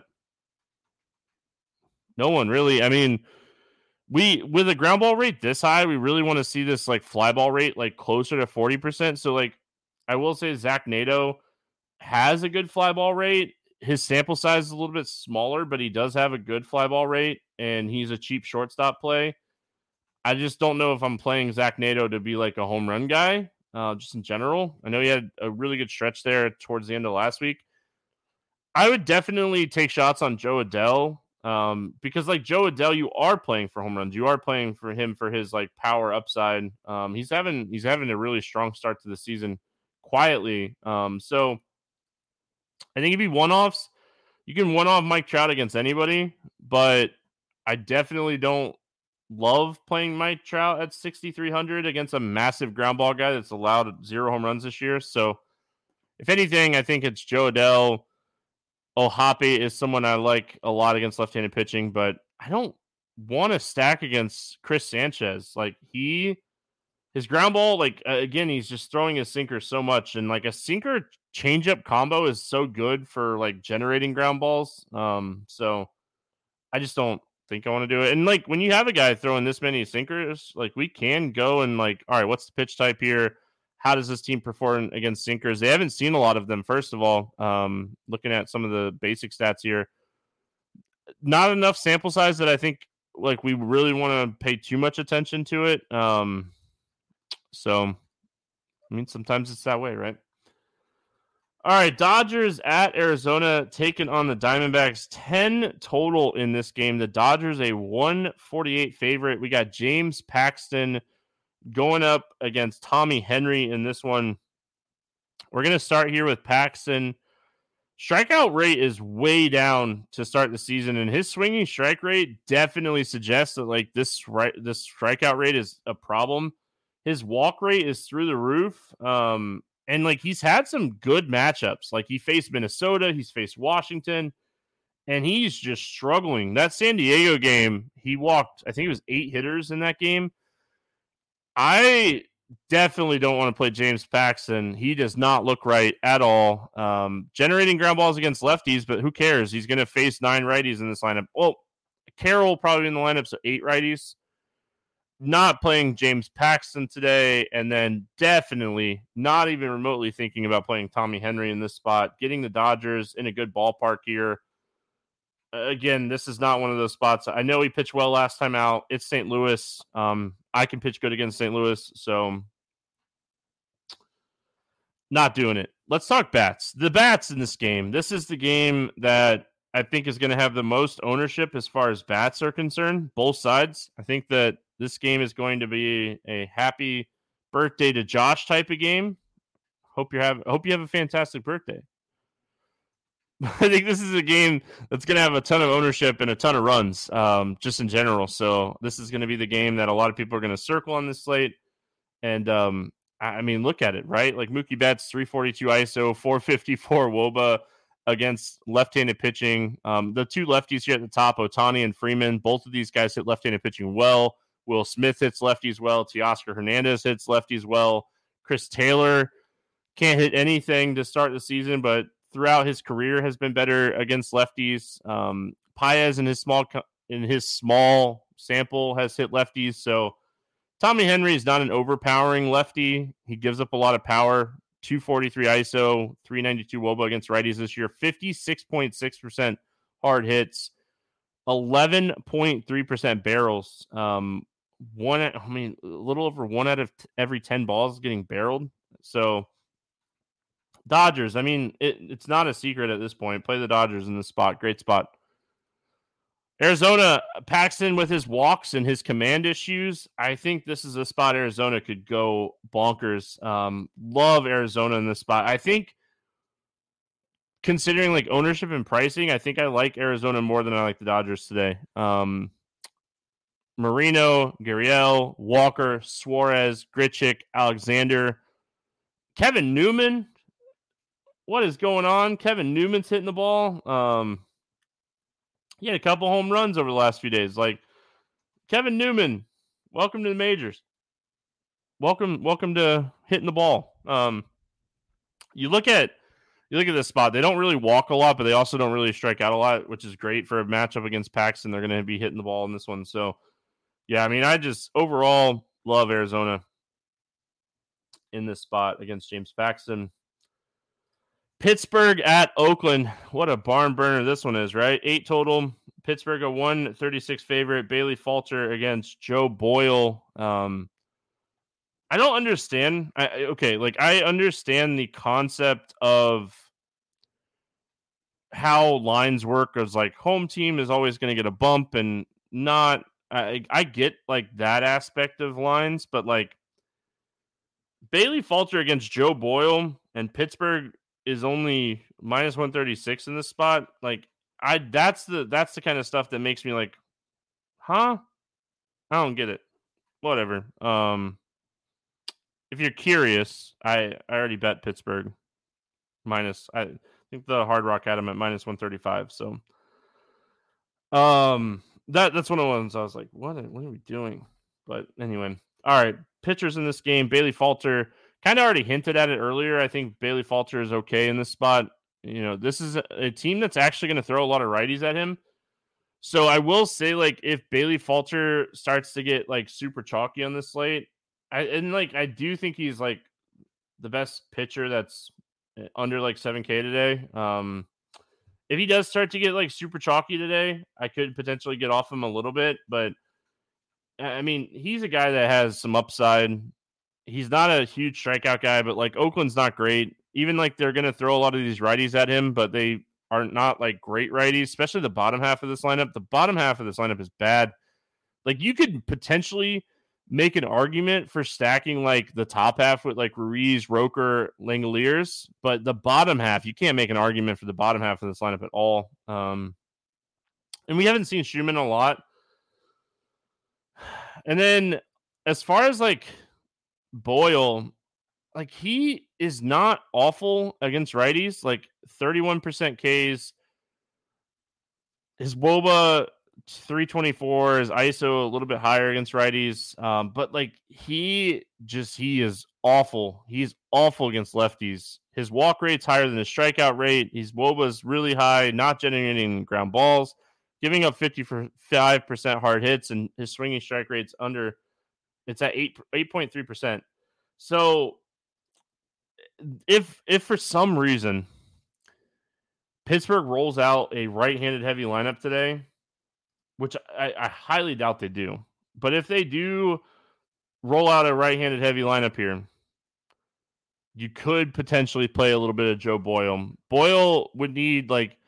No one really. I mean, we with a ground ball rate this high, we really want to see this like fly ball rate like closer to forty percent. So, like, I will say Zach Nato has a good fly ball rate. His sample size is a little bit smaller, but he does have a good fly ball rate, and he's a cheap shortstop play. I just don't know if I'm playing Zach Nato to be like a home run guy, uh, just in general. I know he had a really good stretch there towards the end of last week. I would definitely take shots on Joe Adell, um, because like Joe Adell, you are playing for home runs. You are playing for him for his like power upside. Um, he's having he's having a really strong start to the season quietly. Um, so I think it'd be one-offs. You can one-off Mike Trout against anybody, but I definitely don't love playing Mike Trout at sixty-three hundred against a massive ground ball guy that's allowed zero home runs this year. So if anything, I think it's Joe Adell. Ohapi is someone I like a lot against left-handed pitching, but I don't want to stack against Chris Sanchez. Like he, his ground ball, like uh, again, he's just throwing his sinker so much, and like a sinker changeup combo is so good for like generating ground balls. Um, so I just don't think I want to do it. And like when you have a guy throwing this many sinkers, like we can go and like, all right, what's the pitch type here? How does this team perform against sinkers? They haven't seen a lot of them, first of all. Um, looking at some of the basic stats here, not enough sample size that I think like we really want to pay too much attention to it. Um, so, I mean, sometimes it's that way, right? All right, Dodgers at Arizona taking on the Diamondbacks. ten total in this game. The Dodgers a one forty-eight favorite. We got James Paxton going up against Tommy Henry in this one. We're going to start here with Paxton. Strikeout rate is way down to start the season, and his swinging strike rate definitely suggests that like this right this strikeout rate is a problem. His walk rate is through the roof. Um, and like he's had some good matchups. Like he faced Minnesota, he's faced Washington, and he's just struggling. That San Diego game, he walked, I think it was eight hitters in that game. I definitely don't want to play James Paxton. He does not look right at all. Um, generating ground balls against lefties, but who cares? He's going to face nine righties in this lineup. Well, Carroll probably in the lineup, so eight righties. Not playing James Paxton today, and then definitely not even remotely thinking about playing Tommy Henry in this spot. Getting the Dodgers in a good ballpark here. Again, this is not one of those spots. I know he pitched well last time out. It's Saint Louis. Um, I can pitch good against Saint Louis, so not doing it. Let's talk bats. The bats in this game. This is the game that I think is going to have the most ownership as far as bats are concerned, both sides. I think that this game is going to be a happy birthday to Josh type of game. Hope you have hope you have a fantastic birthday. I think this is a game that's going to have a ton of ownership and a ton of runs, um, just in general. So this is going to be the game that a lot of people are going to circle on this slate. And um, I mean, look at it, right? Like Mookie Betts, three forty-two I S O, four fifty-four W O B A against left-handed pitching. Um, the two lefties here at the top, Ohtani and Freeman, both of these guys hit left-handed pitching well. Will Smith hits lefties well. Teoscar Hernandez hits lefties well. Chris Taylor can't hit anything to start the season, but throughout his career has been better against lefties. Um, Paez in his small in his small sample has hit lefties. So Tommy Henry is not an overpowering lefty. He gives up a lot of power. two forty-three I S O, three ninety-two W O B A against righties this year. fifty-six point six percent hard hits. eleven point three percent barrels. Um, one, I mean, a little over one out of t- every ten balls is getting barreled. So Dodgers, I mean, it, it's not a secret at this point. Play the Dodgers in this spot. Great spot. Arizona, Paxton with his walks and his command issues. I think this is a spot Arizona could go bonkers. Um, love Arizona in this spot. I think considering like ownership and pricing, I think I like Arizona more than I like the Dodgers today. Um, Marino, Gurriel, Walker, Suarez, Grichuk, Alexander, Kevin Newman. What is going on? Kevin Newman's hitting the ball. Um, he had a couple home runs over the last few days. Like Kevin Newman, welcome to the majors. Welcome, welcome to hitting the ball. Um, you look at you look at this spot. They don't really walk a lot, but they also don't really strike out a lot, which is great for a matchup against Paxton. They're going to be hitting the ball in this one. So, yeah, I mean, I just overall love Arizona in this spot against James Paxton. Pittsburgh at Oakland. What a barn burner this one is, right? Eight total. Pittsburgh a one thirty-six favorite. Bailey Falter against Joe Boyle. Um, I don't understand. I, okay, like I understand the concept of how lines work as like home team is always going to get a bump and not. I, I get like that aspect of lines, but like Bailey Falter against Joe Boyle and Pittsburgh is only minus one thirty-six in this spot. Like I, that's the that's the kind of stuff that makes me like, huh? I don't get it. Whatever. Um. If you're curious, I, I already bet Pittsburgh minus. I think the Hard Rock had them at minus one thirty-five. So, um, that that's one of the ones I was like, what? Are, what are we doing? But anyway, all right. Pitchers in this game: Bailey Falter. Kind of already hinted at it earlier. I think Bailey Falter is okay in this spot. You know, this is a, a team that's actually going to throw a lot of righties at him. So I will say, like, if Bailey Falter starts to get like super chalky on this slate. I, and like I do think he's like the best pitcher that's under like seven K today. Um, if he does start to get like super chalky today, I could potentially get off him a little bit. But I mean, he's a guy that has some upside. He's not a huge strikeout guy, but like Oakland's not great. Even like they're going to throw a lot of these righties at him, but they are not like great righties, especially the bottom half of this lineup. The bottom half of this lineup is bad. Like you could potentially make an argument for stacking like the top half with like Ruiz, Roker, Langoliers, but the bottom half, you can't make an argument for the bottom half of this lineup at all. Um, and we haven't seen Schumann a lot. And then as far as like Boyle, like he is not awful against righties, like thirty-one percent Ks. His W O B A three twenty-four, is I S O a little bit higher against righties. Um, but like he just, he is awful. He's awful against lefties. His walk rate's higher than his strikeout rate. His W O B A is really high, not generating ground balls, giving up fifty-five percent hard hits, and his swinging strike rate's under, it's at eight, eight point three percent. So if, if for some reason Pittsburgh rolls out a right-handed heavy lineup today, which I, I highly doubt they do. But if they do roll out a right-handed heavy lineup here, you could potentially play a little bit of Joe Boyle. Boyle would need, like,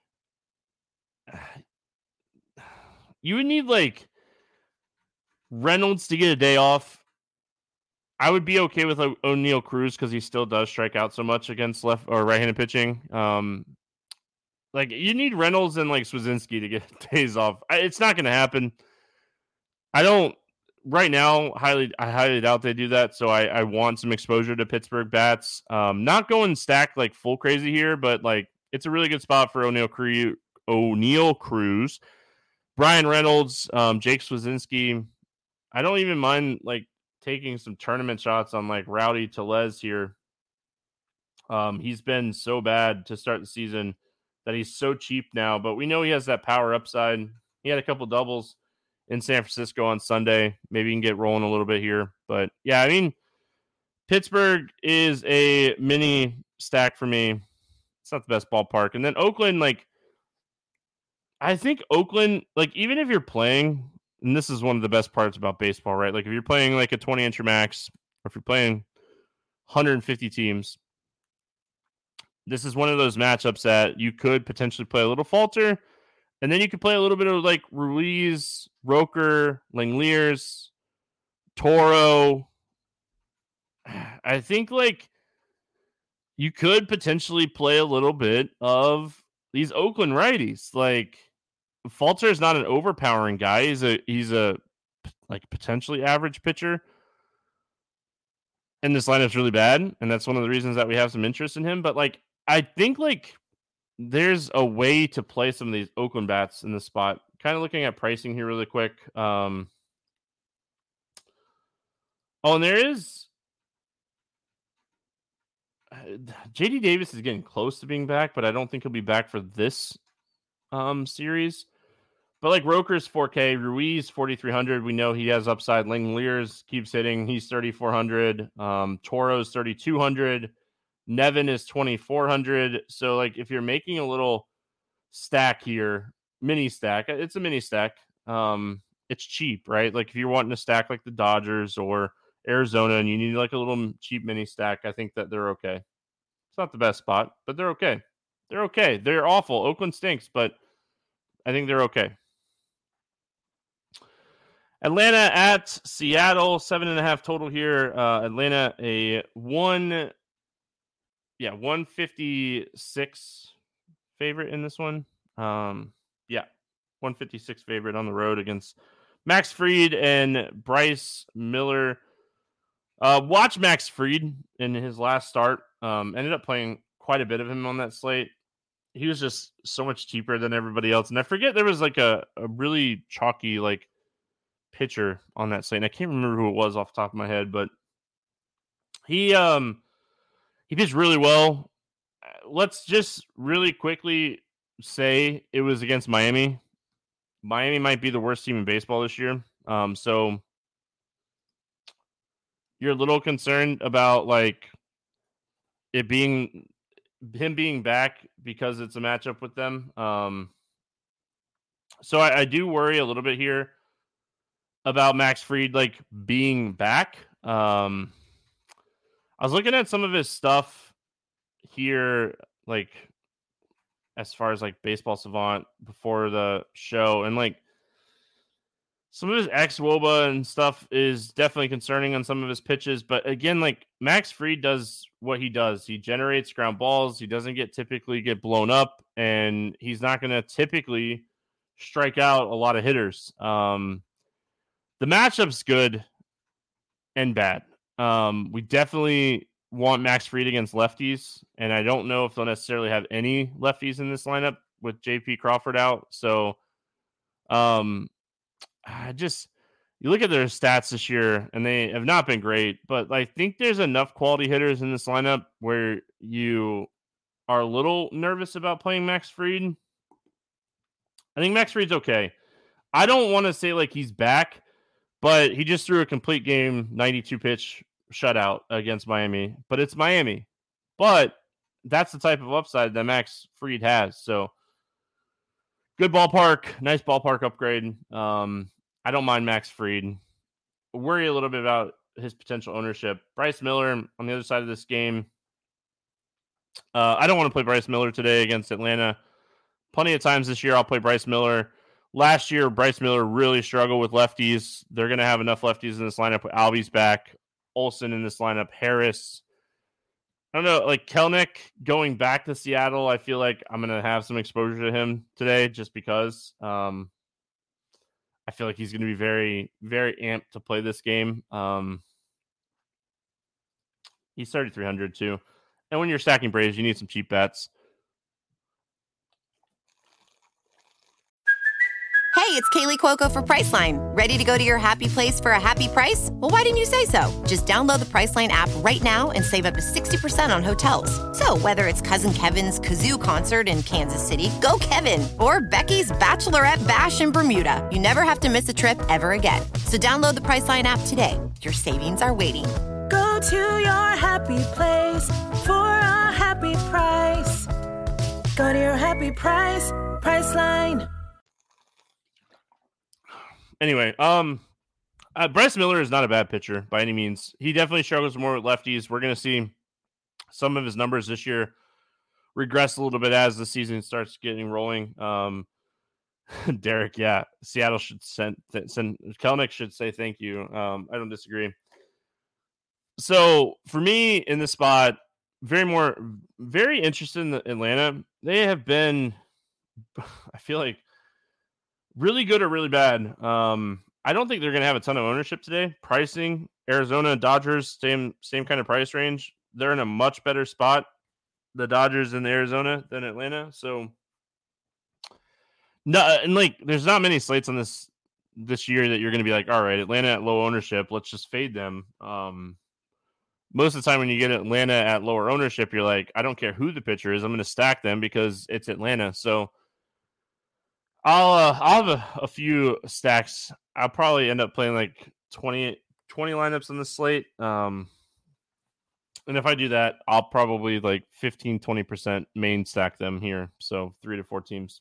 you would need, like, Reynolds to get a day off. I would be okay with like, O'Neal Cruz because he still does strike out so much against left or right-handed pitching. Um, Like, you need Reynolds and, like, Swazinski to get days off. I, it's not going to happen. I don't, right now, highly I highly doubt they do that, so I, I want some exposure to Pittsburgh bats. Um, not going stacked, like, full crazy here, but, like, it's a really good spot for O'Neal Cruz. O'Neal Cruz. Brian Reynolds, um, Jake Swazinski. I don't even mind, like, taking some tournament shots on, like, Rowdy Tellez here. Um, he's been so bad to start the season that he's so cheap now, but we know he has that power upside. He had a couple doubles in San Francisco on Sunday. Maybe he can get rolling a little bit here. But yeah, I mean, Pittsburgh is a mini stack for me. It's not the best ballpark. And then Oakland, like, I think Oakland, like, even if you're playing, and this is one of the best parts about baseball, right? Like, if you're playing like a twenty incher max, or if you're playing one hundred fifty teams, this is one of those matchups that you could potentially play a little Falter, and then you could play a little bit of like Ruiz, Roker, Langoliers, Toro. I think like you could potentially play a little bit of these Oakland righties. Like, Falter is not an overpowering guy. He's a he's a like potentially average pitcher. And this lineup's really bad, and that's one of the reasons that we have some interest in him. But like, I think like there's a way to play some of these Oakland bats in this spot. Kind of looking at pricing here really quick. Um, oh, and there is J D Davis is getting close to being back, but I don't think he'll be back for this um, series. But like Roker's four K, Ruiz forty-three hundred. We know he has upside. Langeliers keeps hitting. He's thirty-four hundred. Um, Toro's thirty-two hundred. Nevin is twenty-four hundred. So like if you're making a little stack here, mini stack, it's a mini stack. Um, it's cheap, right? Like if you're wanting to stack like the Dodgers or Arizona and you need like a little cheap mini stack, I think that they're okay. It's not the best spot, but they're okay. They're okay. They're awful. Oakland stinks, but I think they're okay. Atlanta at Seattle, seven and a half total here. Uh, Atlanta a one, yeah, one fifty-six favorite in this one. Um, yeah, one fifty-six favorite on the road against Max Fried and Bryce Miller. Uh, watch Max Fried in his last start. Um, ended up playing quite a bit of him on that slate. He was just so much cheaper than everybody else. And I forget there was like a, a really chalky like pitcher on that slate. And I can't remember who it was off the top of my head, but he um he pitched really well. Let's just really quickly say it was against Miami. Miami might be the worst team in baseball this year. Um, so you're a little concerned about like it being him being back because it's a matchup with them. Um, so I, I do worry a little bit here about Max Fried like being back. Um, I was looking at some of his stuff here, like as far as like Baseball Savant before the show, and like some of his ex-W O B A and stuff is definitely concerning on some of his pitches. But again, like Max Fried does what he does. He generates ground balls. He doesn't get typically get blown up, and he's not going to typically strike out a lot of hitters. Um, the matchup's good and bad. Um, we definitely want Max Fried against lefties, and I don't know if they'll necessarily have any lefties in this lineup with J P Crawford out. So, um, I just you look at their stats this year, and they have not been great. But I think there's enough quality hitters in this lineup where you are a little nervous about playing Max Fried. I think Max Fried's okay. I don't want to say like he's back, but he just threw a complete game, ninety-two pitch shutout against Miami. But it's Miami. But that's the type of upside that Max Fried has. So good ballpark, nice ballpark upgrade. Um, I don't mind Max Fried. Worry a little bit about his potential ownership. Bryce Miller on the other side of this game. Uh, I don't want to play Bryce Miller today against Atlanta. Plenty of times this year I'll play Bryce Miller. Last year, Bryce Miller really struggled with lefties. They're going to have enough lefties in this lineup with Albies back, Olsen in this lineup, Harris. I don't know, like Kelnick going back to Seattle, I feel like I'm going to have some exposure to him today just because um, I feel like he's going to be very, very amped to play this game. Um, he's thirty-three hundred too. And when you're stacking Braves, you need some cheap bets. Hey, it's Kaylee Cuoco for Priceline. Ready to go to your happy place for a happy price? Well, why didn't you say so? Just download the Priceline app right now and save up to sixty percent on hotels. So whether it's Cousin Kevin's Kazoo Concert in Kansas City, go Kevin, or Becky's Bachelorette Bash in Bermuda, you never have to miss a trip ever again. So download the Priceline app today. Your savings are waiting. Go to your happy place for a happy price. Go to your happy price, Priceline. Anyway, um, uh, Bryce Miller is not a bad pitcher by any means. He definitely struggles more with lefties. We're going to see some of his numbers this year regress a little bit as the season starts getting rolling. Um, Derek, yeah, Seattle should send, send Kelnick should say thank you. Um, I don't disagree. So for me in this spot, very more, very interested in the Atlanta. They have been, I feel like, really good or really bad. Um, I don't think they're going to have a ton of ownership today. Pricing, Arizona, Dodgers, same same kind of price range. They're in a much better spot, the Dodgers and the Arizona, than Atlanta. So, no, and like, there's not many slates on this this year that you're going to be like, all right, Atlanta at low ownership, let's just fade them. Um, most of the time when you get Atlanta at lower ownership, you're like, I don't care who the pitcher is, I'm going to stack them because it's Atlanta. So I'll uh, I'll have a, a few stacks. I'll probably end up playing like twenty, twenty lineups on the slate. Um, and if I do that, I'll probably like fifteen, twenty percent main stack them here. So three to four teams.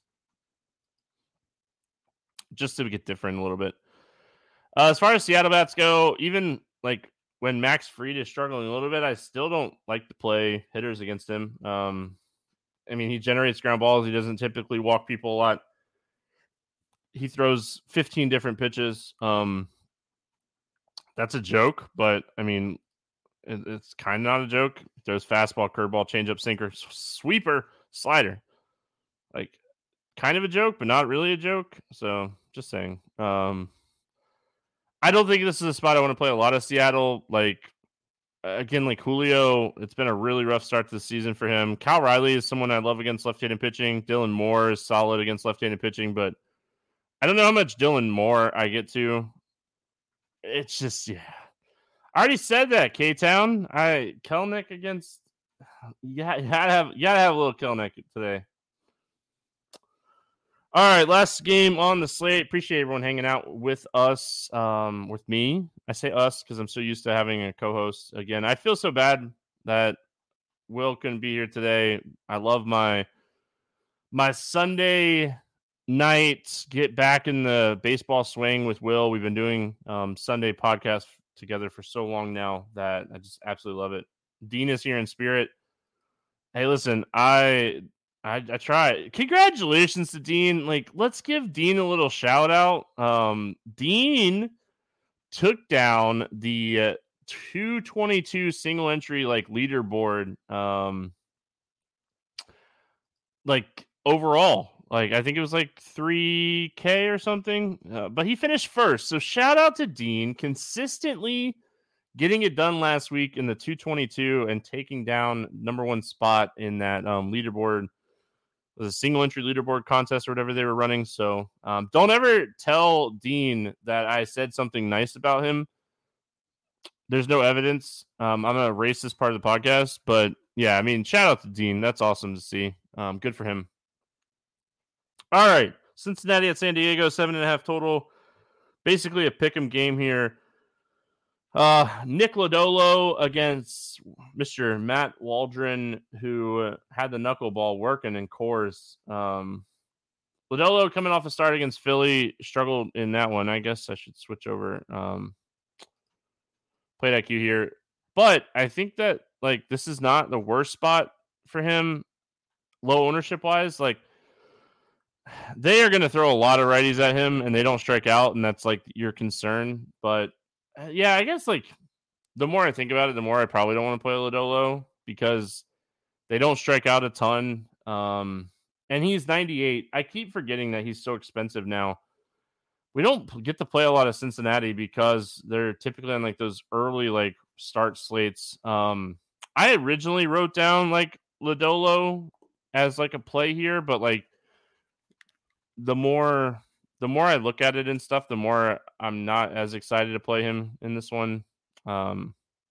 Just to get different a little bit. Uh, as far as Seattle bats go, even like when Max Fried is struggling a little bit, I still don't like to play hitters against him. Um, I mean, he generates ground balls. He doesn't typically walk people a lot. He throws fifteen different pitches. Um, that's a joke, but I mean, it, it's kind of not a joke. He throws fastball, curveball, changeup, sinker, sweeper, slider. Like, kind of a joke, but not really a joke. So, just saying. Um, I don't think this is a spot I want to play a lot of Seattle. Like, again, like Julio, it's been a really rough start to the season for him. Cal Riley is someone I love against left-handed pitching. Dylan Moore is solid against left-handed pitching, but I don't know how much Dylan Moore I get to. It's just, yeah. I already said that, K-Town. I Kelenic against, yeah, you gotta have, you gotta have a little Kelenic today. All right, last game on the slate. Appreciate everyone hanging out with us, um, with me. I say us because I'm so used to having a co-host. Again, I feel so bad that Will couldn't be here today. I love my my Sunday night get back in the baseball swing with Will. We've been doing um, Sunday podcasts together for so long now that I just absolutely love it. Dean is here in spirit. Hey, listen, I... I, I try. Congratulations to Dean. Like, let's give Dean a little shout out. Um, Dean took down the uh, two twenty-two single entry like leaderboard. Um, like overall, like I think it was like three K or something. Uh, but he finished first. So shout out to Dean, consistently getting it done last week in the two twenty-two and taking down number one spot in that um, leaderboard. It was a single entry leaderboard contest or whatever they were running. So um, don't ever tell Dean that I said something nice about him. There's no evidence. Um, I'm going to erase this part of the podcast. But yeah, I mean, shout out to Dean. That's awesome to see. Um, good for him. All right. Cincinnati at San Diego, seven and a half total. Basically a pick'em game here. Uh, Nick Lodolo against Mister Matt Waldron, who had the knuckleball working in Coors. Um, Lodolo coming off a start against Philly, struggled in that one. I guess I should switch over. Um, plate I Q here. But I think that, like, this is not the worst spot for him, low ownership-wise. Like, they are going to throw a lot of righties at him, and they don't strike out, and that's, like, your concern. But yeah, I guess like the more I think about it, the more I probably don't want to play Lodolo because they don't strike out a ton. Um, and he's ninety-eight. I keep forgetting that he's so expensive now. We don't get to play a lot of Cincinnati because they're typically on like those early like start slates. Um, I originally wrote down like Lodolo as like a play here, but like the more the more I look at it and stuff, the more I'm not as excited to play him in this one. Um,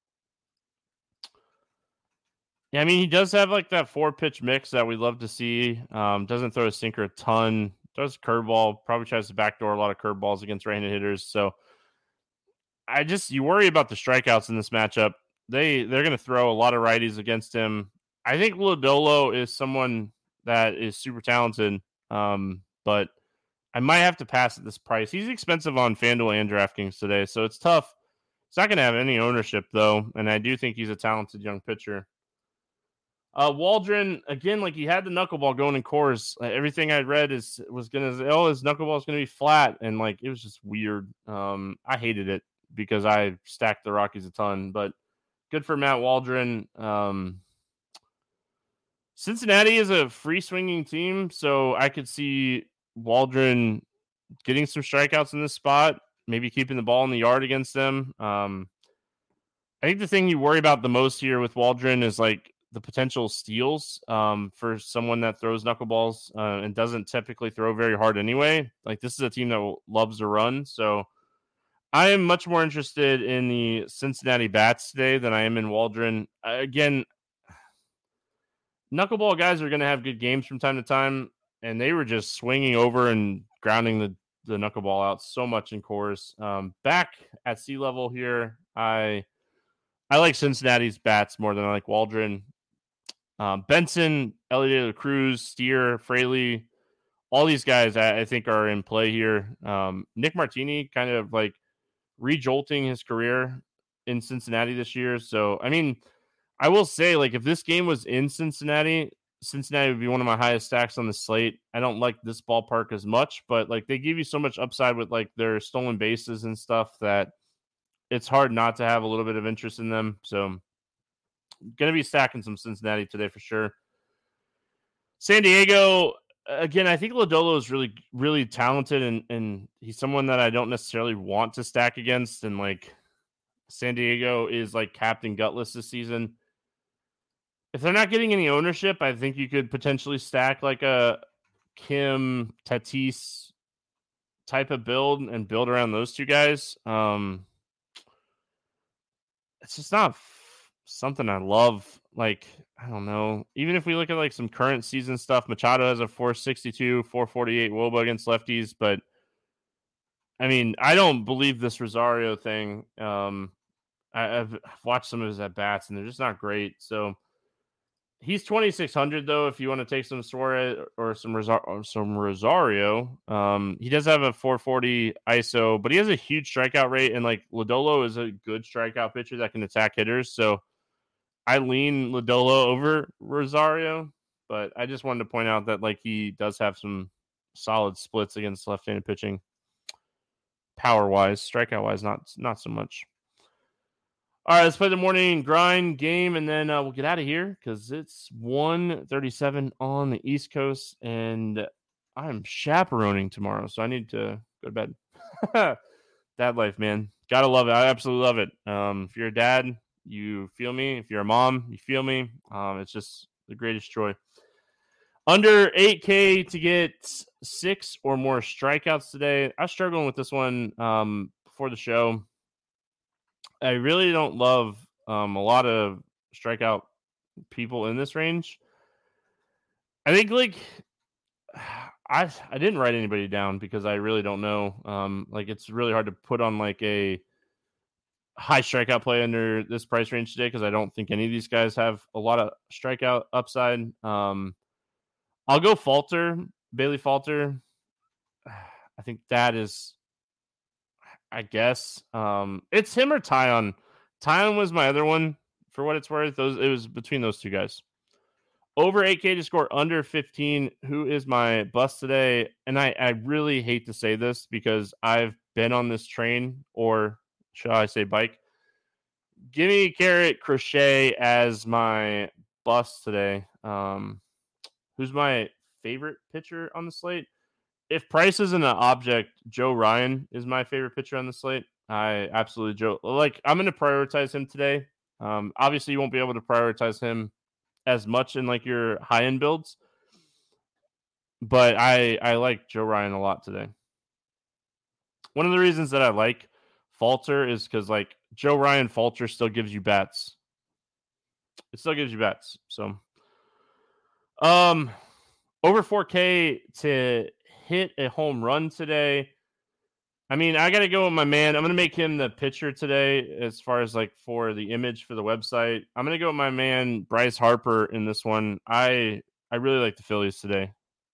yeah, I mean, he does have like that four pitch mix that we love to see. Um, doesn't throw a sinker a ton. Does curveball, probably tries to backdoor a lot of curveballs against right-handed hitters. So I just, you worry about the strikeouts in this matchup. They, they're going to throw a lot of righties against him. I think Lodolo is someone that is super talented, um, but I might have to pass at this price. He's expensive on FanDuel and DraftKings today, so it's tough. He's not going to have any ownership, though, and I do think he's a talented young pitcher. Uh, Waldron, again, like he had the knuckleball going in Coors. Uh, everything I read is was going to, oh, his knuckleball is going to be flat, and like it was just weird. Um, I hated it because I stacked the Rockies a ton, but good for Matt Waldron. Um, Cincinnati is a free swinging team, so I could see Waldron getting some strikeouts in this spot, maybe keeping the ball in the yard against them. Um, I think the thing you worry about the most here with Waldron is like the potential steals um, for someone that throws knuckleballs uh, and doesn't typically throw very hard anyway. Like this is a team that loves to run, so I am much more interested in the Cincinnati bats today than I am in Waldron. Uh, again, knuckleball guys are going to have good games from time to time, and they were just swinging over and grounding the, the knuckleball out so much in Coors. Um, back at sea level here, I I like Cincinnati's bats more than I like Waldron. Um, Benson, Elliot De La Cruz, Steer, Fraley, all these guys I, I think are in play here. Um, Nick Martini kind of like re-jolting his career in Cincinnati this year. So, I mean, I will say, like, if this game was in Cincinnati, Cincinnati would be one of my highest stacks on the slate. I don't like this ballpark as much, but, like, they give you so much upside with, like, their stolen bases and stuff that it's hard not to have a little bit of interest in them. So, going to be stacking some Cincinnati today for sure. San Diego, again, I think Lodolo is really, really talented, and, and he's someone that I don't necessarily want to stack against. And, like, San Diego is, like, Captain Gutless this season. If they're not getting any ownership, I think you could potentially stack, like, a Kim, Tatis type of build and build around those two guys. Um, it's just not f- something I love. Like, I don't know. Even if we look at like some current season stuff, Machado has a four sixty-two, four forty-eight W O B A against lefties, but I mean, I don't believe this Rosario thing. Um, I, I've watched some of his at bats, and they're just not great. So he's twenty-six hundred though. If you want to take some Suarez or some Rosario, or some Rosario, um, he does have a four forty I S O, but he has a huge strikeout rate, and like Lodolo is a good strikeout pitcher that can attack hitters. So I lean Lodolo over Rosario, but I just wanted to point out that like he does have some solid splits against left-handed pitching. Power-wise, strikeout-wise, not not so much. All right, let's play the morning grind game, and then uh, we'll get out of here because it's one thirty-seven on the East Coast, and I'm chaperoning tomorrow, so I need to go to bed. Dad life, man. Gotta love it. I absolutely love it. Um, if you're a dad, you feel me. If you're a mom, you feel me. Um, it's just the greatest joy. Under eight K to get six or more strikeouts today. I was struggling with this one um, before the show. I really don't love um, a lot of strikeout people in this range. I think like I I didn't write anybody down because I really don't know. Um, like it's really hard to put on like a high strikeout play under this price range today because I don't think any of these guys have a lot of strikeout upside. Um, I'll go Falter, Bailey Falter. I think that is, I guess, um, it's him or Tyon. Tyon was my other one for what it's worth. Those it was between those two guys. Over eight K to score under fifteen. Who is my bust today? And I, I really hate to say this because I've been on this train, or shall I say bike. Give me Garrett Crochet as my bust today. Um, who's my favorite pitcher on the slate? If Price isn't an object, Joe Ryan is my favorite pitcher on the slate. I absolutely Joe like I'm going to prioritize him today. Um, obviously, you won't be able to prioritize him as much in like your high end builds, but I I like Joe Ryan a lot today. One of the reasons that I like Falter is because like Joe Ryan Falter still gives you bats. It still gives you bats. So, um, over four K to hit a home run today. I mean, I got to go with my man. I'm going to make him the pitcher today as far as like for the image for the website. I'm going to go with my man, Bryce Harper, in this one. I I really like the Phillies today.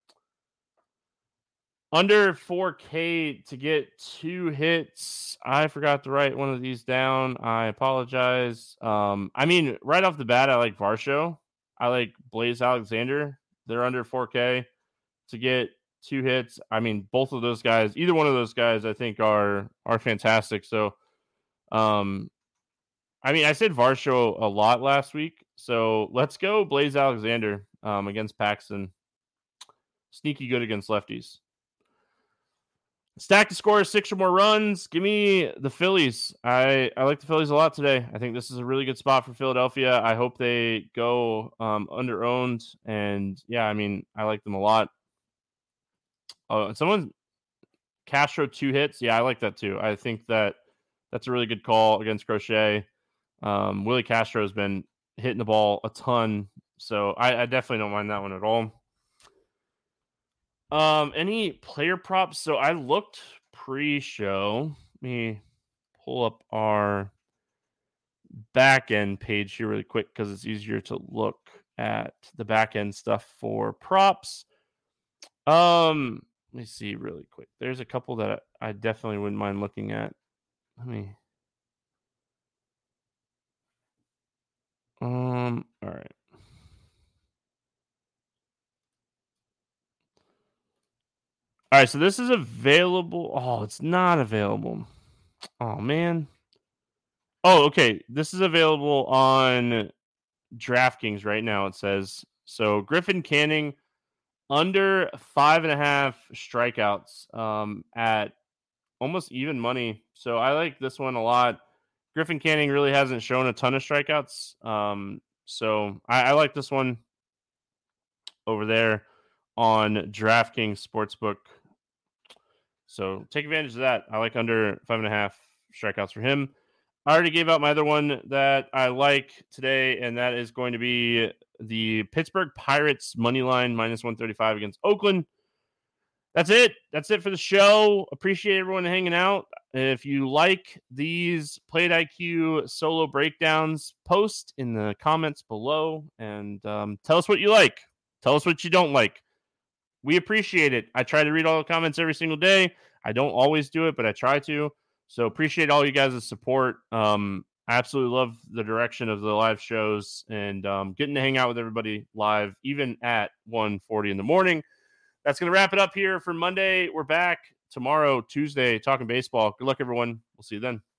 Under four K to get two hits. I forgot to write one of these down. I apologize. Um, I mean, right off the bat, I like Varsho. I like Blaze Alexander. They're under four K to get two hits. I mean, both of those guys, either one of those guys, I think are are fantastic. So, um, I mean, I said Varsho a lot last week, so let's go Blaze Alexander. um, against Paxton. Sneaky good against lefties. Stack the score, six or more runs. Give me the Phillies. I, I like the Phillies a lot today. I think this is a really good spot for Philadelphia. I hope they go um, under owned. And yeah, I mean, I like them a lot. Oh, and someone, Castro two hits. Yeah, I like that too. I think that that's a really good call against Crochet. Um, Willie Castro has been hitting the ball a ton. So I, I definitely don't mind that one at all. Um, any player props? So I looked pre-show. Let me pull up our back end page here really quick because it's easier to look at the back end stuff for props. Um, let me see really quick. There's a couple that I definitely wouldn't mind looking at. Let me. Um. All right. All right, so this is available. Oh, it's not available. Oh, man. Oh, okay. This is available on DraftKings right now, it says. So Griffin Canning, under five and a half strikeouts um, at almost even money. So I like this one a lot. Griffin Canning really hasn't shown a ton of strikeouts. Um, so I, I like this one over there on DraftKings Sportsbook. So take advantage of that. I like under five and a half strikeouts for him. I already gave out my other one that I like today, and that is going to be the Pittsburgh Pirates money line minus one thirty-five against Oakland. That's it. That's it for the show. Appreciate everyone hanging out. If you like these Plate I Q solo breakdowns, post in the comments below and um, tell us what you like. Tell us what you don't like. We appreciate it. I try to read all the comments every single day. I don't always do it, but I try to. So appreciate all you guys' support. Um, I absolutely love the direction of the live shows and um, getting to hang out with everybody live, even at one forty in the morning. That's going to wrap it up here for Monday. We're back tomorrow, Tuesday, talking baseball. Good luck, everyone. We'll see you then.